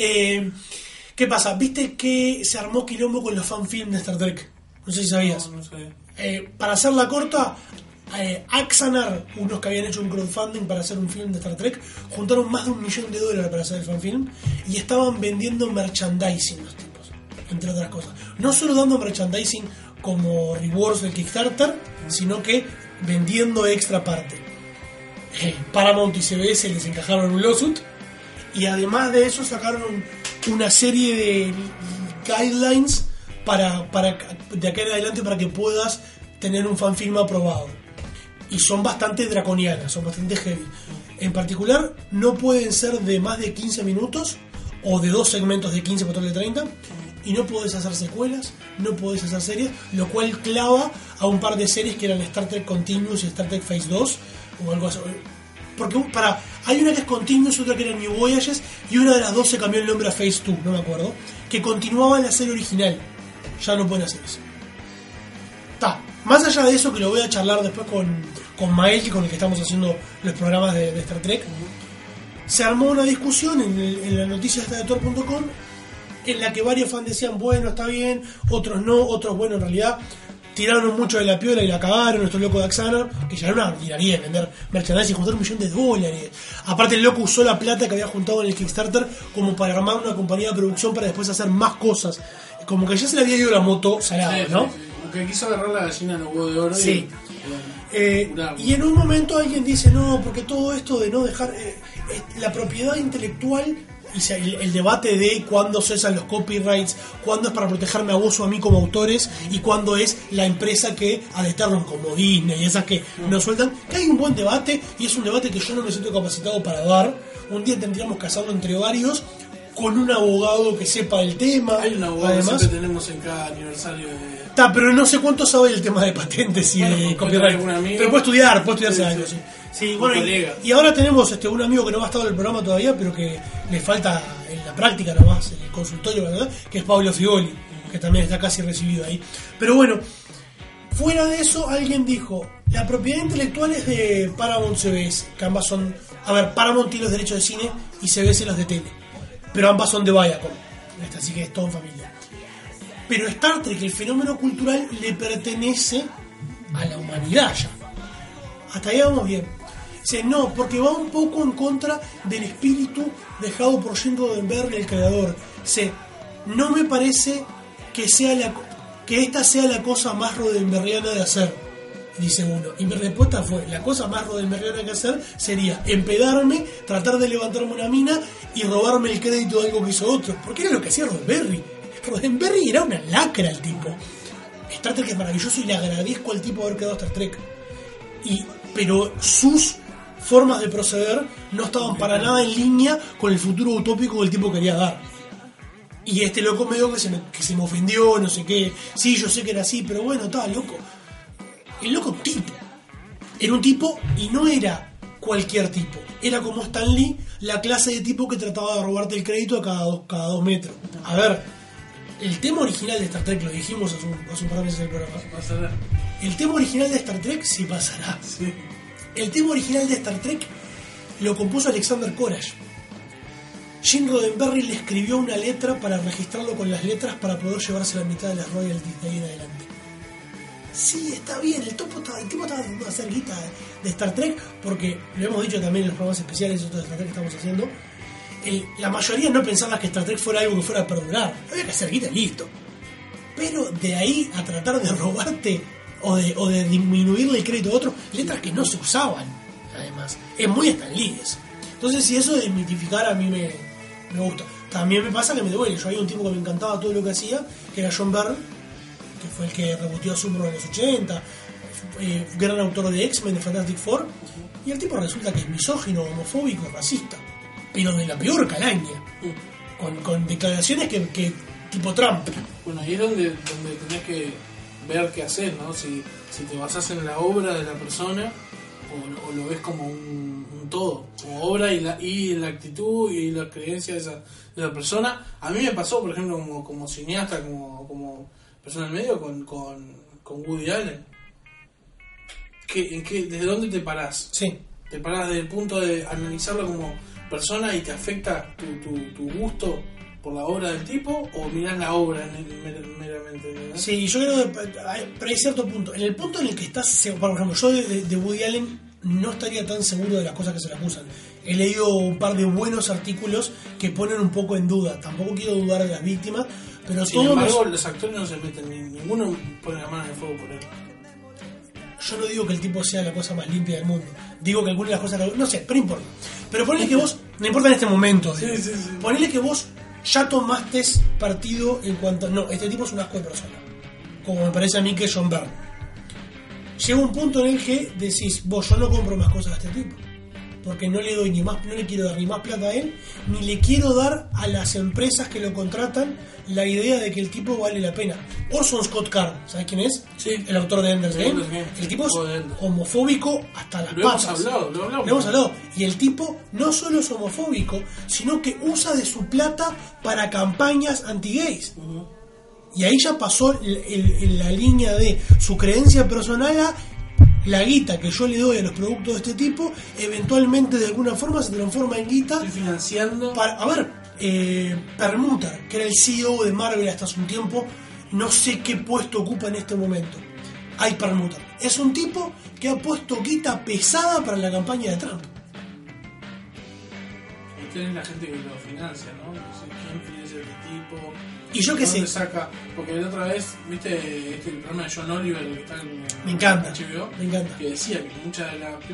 Speaker 3: ¿Qué pasa? ¿Viste que se armó quilombo con los fanfilms de Star Trek? No sé si sabías.
Speaker 5: No sabía.
Speaker 3: Para hacerla corta, Axanar, unos que habían hecho un crowdfunding para hacer un film de Star Trek, juntaron más de $1 millón para hacer el fanfilm y estaban vendiendo merchandising los tipos, entre otras cosas. No solo dando merchandising como rewards del Kickstarter, sino que vendiendo extra parte. Paramount y CBS les encajaron un lawsuit y además de eso sacaron una serie de guidelines para de acá en adelante para que puedas tener un fanfilm aprobado. Y son bastante draconianas, son bastante heavy. En particular, no pueden ser de más de 15 minutos o de 2 segmentos de 15 por total de 30. Y no podés hacer secuelas, no podés hacer series, lo cual clava a un par de series que eran Star Trek Continuous y Star Trek Phase 2 o algo así. Porque hay una que es Continuous, otra que era New Voyages, y una de las dos se cambió el nombre a Phase 2, no me acuerdo, que continuaba la serie original. Ya no pueden hacer eso. Más allá de eso, que lo voy a charlar después con Mael, con el que estamos haciendo los programas de Star Trek, se armó una discusión en la noticia esta de Tor.com en la que varios fans decían, bueno, está bien, otros no, otros, bueno, en realidad tiraron mucho de la piola y la cagaron, nuestro loco de Axanar, que ya era una ordinaria vender merchandising y juntar $1 millón. Aparte el loco usó la plata que había juntado en el Kickstarter como para armar una compañía de producción para después hacer más cosas. Como que ya se le había ido la moto salada, ¿no?
Speaker 5: Sí. Que quiso agarrar la gallina en los huevos de oro.
Speaker 3: Sí. Y en un momento alguien dice, no, porque todo esto de no dejar la propiedad intelectual y el debate de cuándo cesan los copyrights, cuándo es para protegerme a vos o a mí como autores y cuándo es la empresa que adaptarlos como Disney y esas que nos sueltan, que hay un buen debate y es un debate que yo no me siento capacitado para dar. Un día tendríamos que hacerlo entre varios con un abogado que sepa del tema.
Speaker 5: Hay un abogado que siempre tenemos en cada aniversario de...
Speaker 3: pero no sé cuánto sabe el tema de patentes y de copyright. Pero puede estudiarse algo, sí. Sí, bueno, y ahora tenemos un amigo que no ha estado en el programa todavía, pero que le falta en la práctica nomás, el consultorio, ¿verdad? Que es Pablo Figoli, que también está casi recibido ahí. Pero bueno, Fuera de eso, alguien dijo, la propiedad intelectual es de Paramount CBS, que ambas son... A ver, Paramount tiene los derechos de cine y CBS los de tele, pero ambas son de Viacom, así que es todo en familia. Pero Star Trek, el fenómeno cultural, le pertenece a la humanidad ya. Hasta ahí vamos bien. Dice, no, porque va un poco en contra del espíritu dejado por Gene Roddenberry, el creador. Dice, no me parece que esta sea la cosa más roddenberriana de hacer, dice uno. Y mi respuesta fue, la cosa más roddenberriana que hacer sería empedarme, tratar de levantarme una mina y robarme el crédito de algo que hizo otro. Porque era lo que hacía Roddenberry. Roddenberry era una lacra el tipo. Star Trek es maravilloso y le agradezco al tipo haber creado Star Trek. Pero sus formas de proceder no estaban para nada en línea con el futuro utópico que el tipo quería dar. Y este loco me dijo que se me ofendió, no sé qué. Sí, yo sé que era así, pero bueno, estaba loco. El loco tipo. Era un tipo y no era cualquier tipo. Era como Stan Lee, la clase de tipo que trataba de robarte el crédito cada 2 metros. A ver, el tema original de Star Trek, lo dijimos hace un par de veces en el programa.
Speaker 5: Pasará.
Speaker 3: El tema original de Star Trek sí pasará.
Speaker 5: Sí.
Speaker 3: El tema original de Star Trek lo compuso Alexander Courage. Gene Roddenberry le escribió una letra para registrarlo con las letras para poder llevarse la mitad de las royalties de ahí en adelante. Sí, está bien, el tipo estaba tratando de hacer guita de Star Trek, porque lo hemos dicho también en los programas especiales de Star Trek que estamos haciendo. La mayoría no pensaba que Star Trek fuera algo que fuera a perdurar. Había que hacer guita y listo. Pero de ahí a tratar de robarte o de disminuirle el crédito a otro, letras que no se usaban, además. Es muy Stan Lee eso. Entonces, si eso de desmitificar a mí me gusta. También me pasa que me duele. Yo había un tipo que me encantaba todo lo que hacía, que era John Byrne, que fue el que rebutió a Superman en los 80, gran autor de X-Men, de Fantastic Four, y el tipo resulta que es misógino, homofóbico, racista, pero de la peor calaña, con declaraciones que tipo Trump.
Speaker 5: Bueno, ahí es donde tenés que ver qué hacer, ¿no? Si te basás en la obra de la persona o lo ves como un todo, como obra y la actitud y la creencia de esa persona. A mí me pasó, por ejemplo, como cineasta, como persona en medio, con Woody Allen. ¿Desde dónde te parás?
Speaker 3: Sí.
Speaker 5: ¿Te parás desde el punto de analizarlo como persona y te afecta tu gusto por la obra del tipo, o mirás la obra meramente, ¿no?
Speaker 3: Sí, yo creo que pero hay cierto punto. En el punto en el que estás, por ejemplo, yo de Woody Allen no estaría tan seguro de las cosas que se le acusan. He leído un par de buenos artículos que ponen un poco en duda. Tampoco quiero dudar de las víctimas, pero
Speaker 5: sin embargo, los actores no se meten, ninguno pone la mano en el fuego por él.
Speaker 3: Yo no digo que el tipo sea la cosa más limpia del mundo. Digo que algunas de las cosas... No sé, pero importa. Pero ponele que vos... No importa en este momento.
Speaker 5: Sí.
Speaker 3: Ponele que vos ya tomaste partido en cuanto... No, este tipo es un asco de persona. Como me parece a mí que es John Byrne. Llega un punto en el que decís, vos, yo no compro más cosas a este tipo. Porque no le doy no le quiero dar ni más plata a él, ni le quiero dar a las empresas que lo contratan la idea de que el tipo vale la pena. Orson Scott Card, ¿sabes quién es?
Speaker 5: Sí.
Speaker 3: El autor de Ender's Game. El tipo es homofóbico hasta las patas. Lo hemos hablado. Y el tipo no solo es homofóbico, sino que usa de su plata para campañas anti-gays. Y ahí ya pasó la línea de su creencia personal a la guita que yo le doy a los productos de este tipo, eventualmente de alguna forma se transforma en guita.
Speaker 5: Estoy financiando.
Speaker 3: Permuter, que era el CEO de Marvel hasta hace un tiempo, no sé qué puesto ocupa en este momento. Hay Permuter. Es un tipo que ha puesto guita pesada para la campaña de Trump.
Speaker 5: Y tenés la gente que lo financia, ¿no? ¿Quién financia a este tipo?
Speaker 3: Y yo qué sé.
Speaker 5: Saca? Porque la otra vez, ¿viste el programa de John Oliver que está en
Speaker 3: me encanta,
Speaker 5: HBO?
Speaker 3: Me encanta.
Speaker 5: Que decía que mucha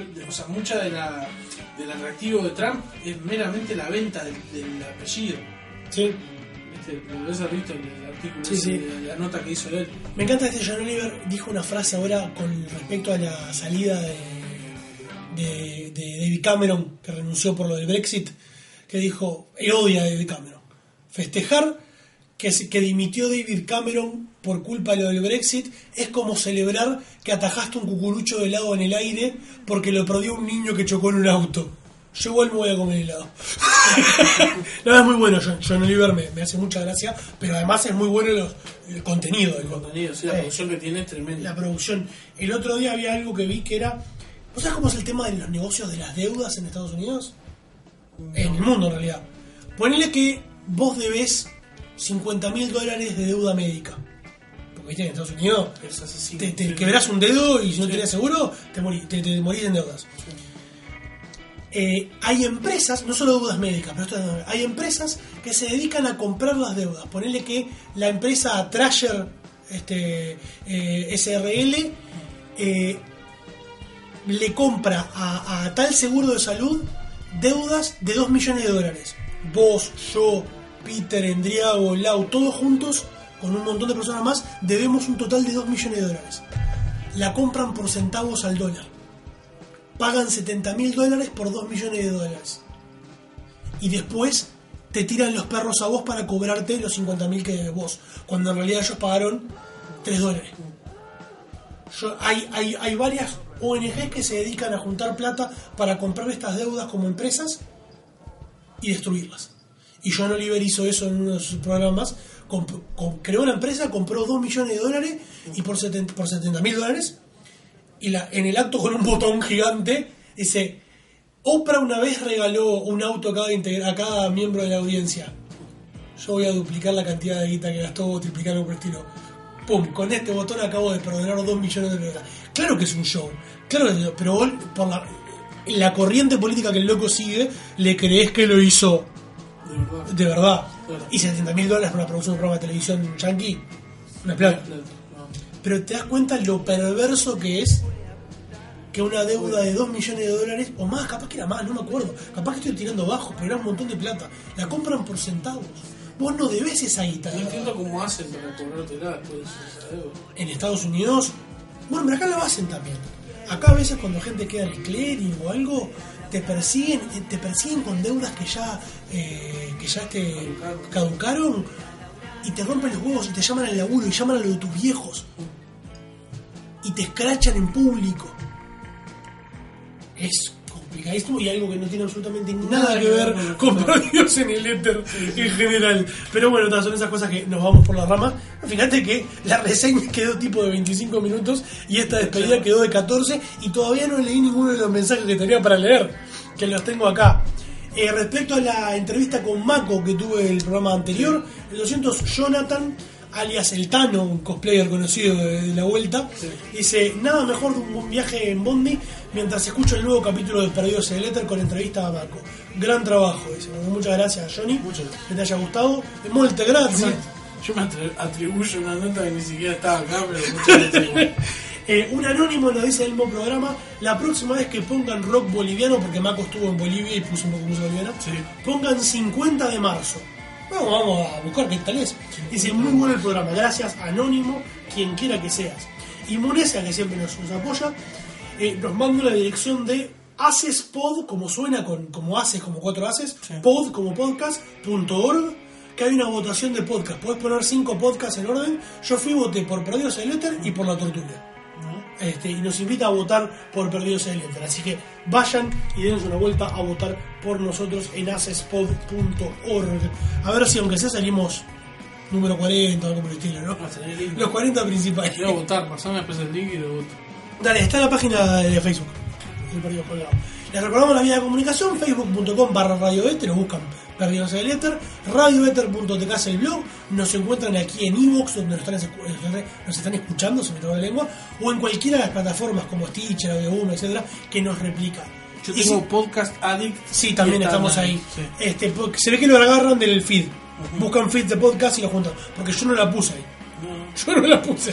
Speaker 5: del atractivo de Trump es meramente la venta del apellido.
Speaker 3: Sí.
Speaker 5: ¿Viste? Lo has visto el artículo,
Speaker 3: sí.
Speaker 5: La nota que hizo él.
Speaker 3: Me encanta John Oliver dijo una frase ahora con respecto a la salida de David Cameron, que renunció por lo del Brexit, que dijo, él odia a David Cameron. Festejar que dimitió David Cameron por culpa de lo del Brexit es como celebrar que atajaste un cucurucho de helado en el aire porque lo perdió un niño que chocó en un auto. Yo igual me voy a comer helado. No, es muy bueno, John Oliver me hace mucha gracia, pero además es muy bueno el contenido. El
Speaker 5: contenido, sí, la producción que tiene es tremenda.
Speaker 3: La producción. El otro día había algo que vi que era... ¿Vos sabés cómo es el tema de los negocios de las deudas en Estados Unidos? No. En el mundo, en realidad. Ponele que vos debés $50,000 de deuda médica. Porque viste, en Estados Unidos te quebrás un dedo y si no tenés seguro, te morís en deudas. Hay empresas, no solo deudas médicas, pero hay empresas que se dedican a comprar las deudas. Ponele que la empresa Trasher SRL le compra a tal seguro de salud deudas de $2 millones. Vos, yo, Peter, Endriago, Lau, todos juntos, con un montón de personas más, debemos un total de $2 millones. La compran por centavos al dólar. Pagan $70,000 por $2 millones. Y después te tiran los perros a vos para cobrarte los 50.000 que debes vos, cuando en realidad ellos pagaron $3. Hay varias ONGs que se dedican a juntar plata para comprar estas deudas como empresas y destruirlas. Y John Oliver hizo eso en uno de sus programas. Creó una empresa, compró $2 millones y por $70,000. Y en el acto, con un botón gigante, dice: Oprah una vez regaló un auto a cada miembro de la audiencia. Yo voy a duplicar la cantidad de guita que gastó, o triplicarlo por el estilo. Pum, con este botón acabo de perdonar $2 millones. Claro que es un show, claro que, pero vos, por la corriente política que el loco sigue, le creés que lo hizo de verdad. Y $70,000 por la producción de un programa de televisión yankee, una plata. Pero te das cuenta lo perverso que es que una deuda de $2 millones o más, capaz que era más, no me acuerdo, capaz que estoy tirando bajo, pero era un montón de plata, la compran por centavos. Vos no debés esa guita.
Speaker 5: No entiendo cómo hacen para cobrártela después de esa deuda.
Speaker 3: En Estados Unidos, bueno, pero acá lo hacen también. Acá a veces cuando gente queda en el clearing o algo, te persiguen con deudas que ya caducaron, y te rompen los huevos y te llaman al laburo y llaman a lo de tus viejos y te escrachan en público. Es complicadísimo y algo que no tiene absolutamente nada que ver con Perdidos en el Éter en general. Pero bueno, todas son esas cosas que nos vamos por las ramas. Fíjate que la reseña quedó tipo de 25 minutos y esta despedida quedó de 14 y todavía no leí ninguno de los mensajes que tenía para leer, que los tengo acá. Respecto a la entrevista con Mako que tuve el programa anterior, el 200 Jonathan, alias El Tano, un cosplayer conocido de la vuelta, dice: nada mejor de un buen viaje en Bondi mientras escucho el nuevo capítulo de Perdidos en el Éter con entrevista a Mako. Gran trabajo, dice. Muchas gracias, Johnny. Que te haya gustado. Molte gracias.
Speaker 5: Yo me atribuyo una nota que ni siquiera estaba acá, pero muchas gracias.
Speaker 3: Un anónimo nos dice en el mismo programa: la próxima vez que pongan rock boliviano, porque Mako estuvo en Bolivia y puso un poco música boliviana, pongan 50 de marzo. Vamos a buscar qué tal es. Dice: muy bueno el programa, gracias anónimo, quien quiera que seas. Y Munesa, que siempre nos apoya, nos manda una dirección de acespod, como suena, como haces, como 4 haces, pod como podcast.org, que hay una votación de podcast. Podés poner 5 podcasts en orden. Yo voté por Perdidos en el Éter y por La Tortuga. Y nos invita a votar por Perdidos en el Éter. Así que vayan y dense una vuelta a votar por nosotros en acespod.org. A ver si aunque sea salimos número 40 o algo por el estilo, ¿no? Los 40 principales.
Speaker 5: Quiero votar, pasame después el link y lo voto.
Speaker 3: Dale, está en la página de Facebook. El Perdido Colgado. Les recordamos la vía de comunicación: facebook.com/radioéter, nos buscan Perdidos en el Éter, radioéter.tk es el blog, nos encuentran aquí en iVoox, donde nos están escuchando, se me traba la lengua, o en cualquiera de las plataformas como Stitcher, Audio1, etcétera, que nos replican.
Speaker 5: Yo tengo Podcast Addict.
Speaker 3: Sí, también estamos ahí. Sí. Se ve que lo agarran del feed. Buscan feed de podcast y lo juntan, porque yo no la puse ahí. Yo no la puse.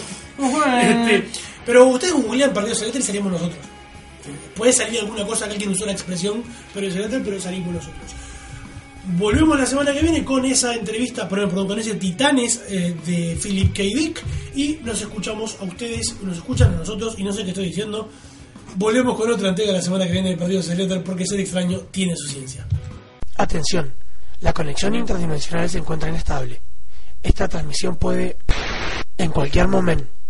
Speaker 3: Pero ustedes googlean Perdidos en el Éter y salimos nosotros. Puede salir alguna cosa que alguien usó la expresión pero salimos nosotros. Volvemos la semana que viene con esa entrevista, con ese Titanes de Philip K. Dick, y nos escuchamos a ustedes, nos escuchan a nosotros, y no sé qué estoy diciendo. Volvemos con otra entrega la semana que viene de Perdidos en el Éter, porque ser extraño tiene su ciencia.
Speaker 8: Atención, la conexión interdimensional se encuentra inestable. Esta transmisión puede en cualquier momento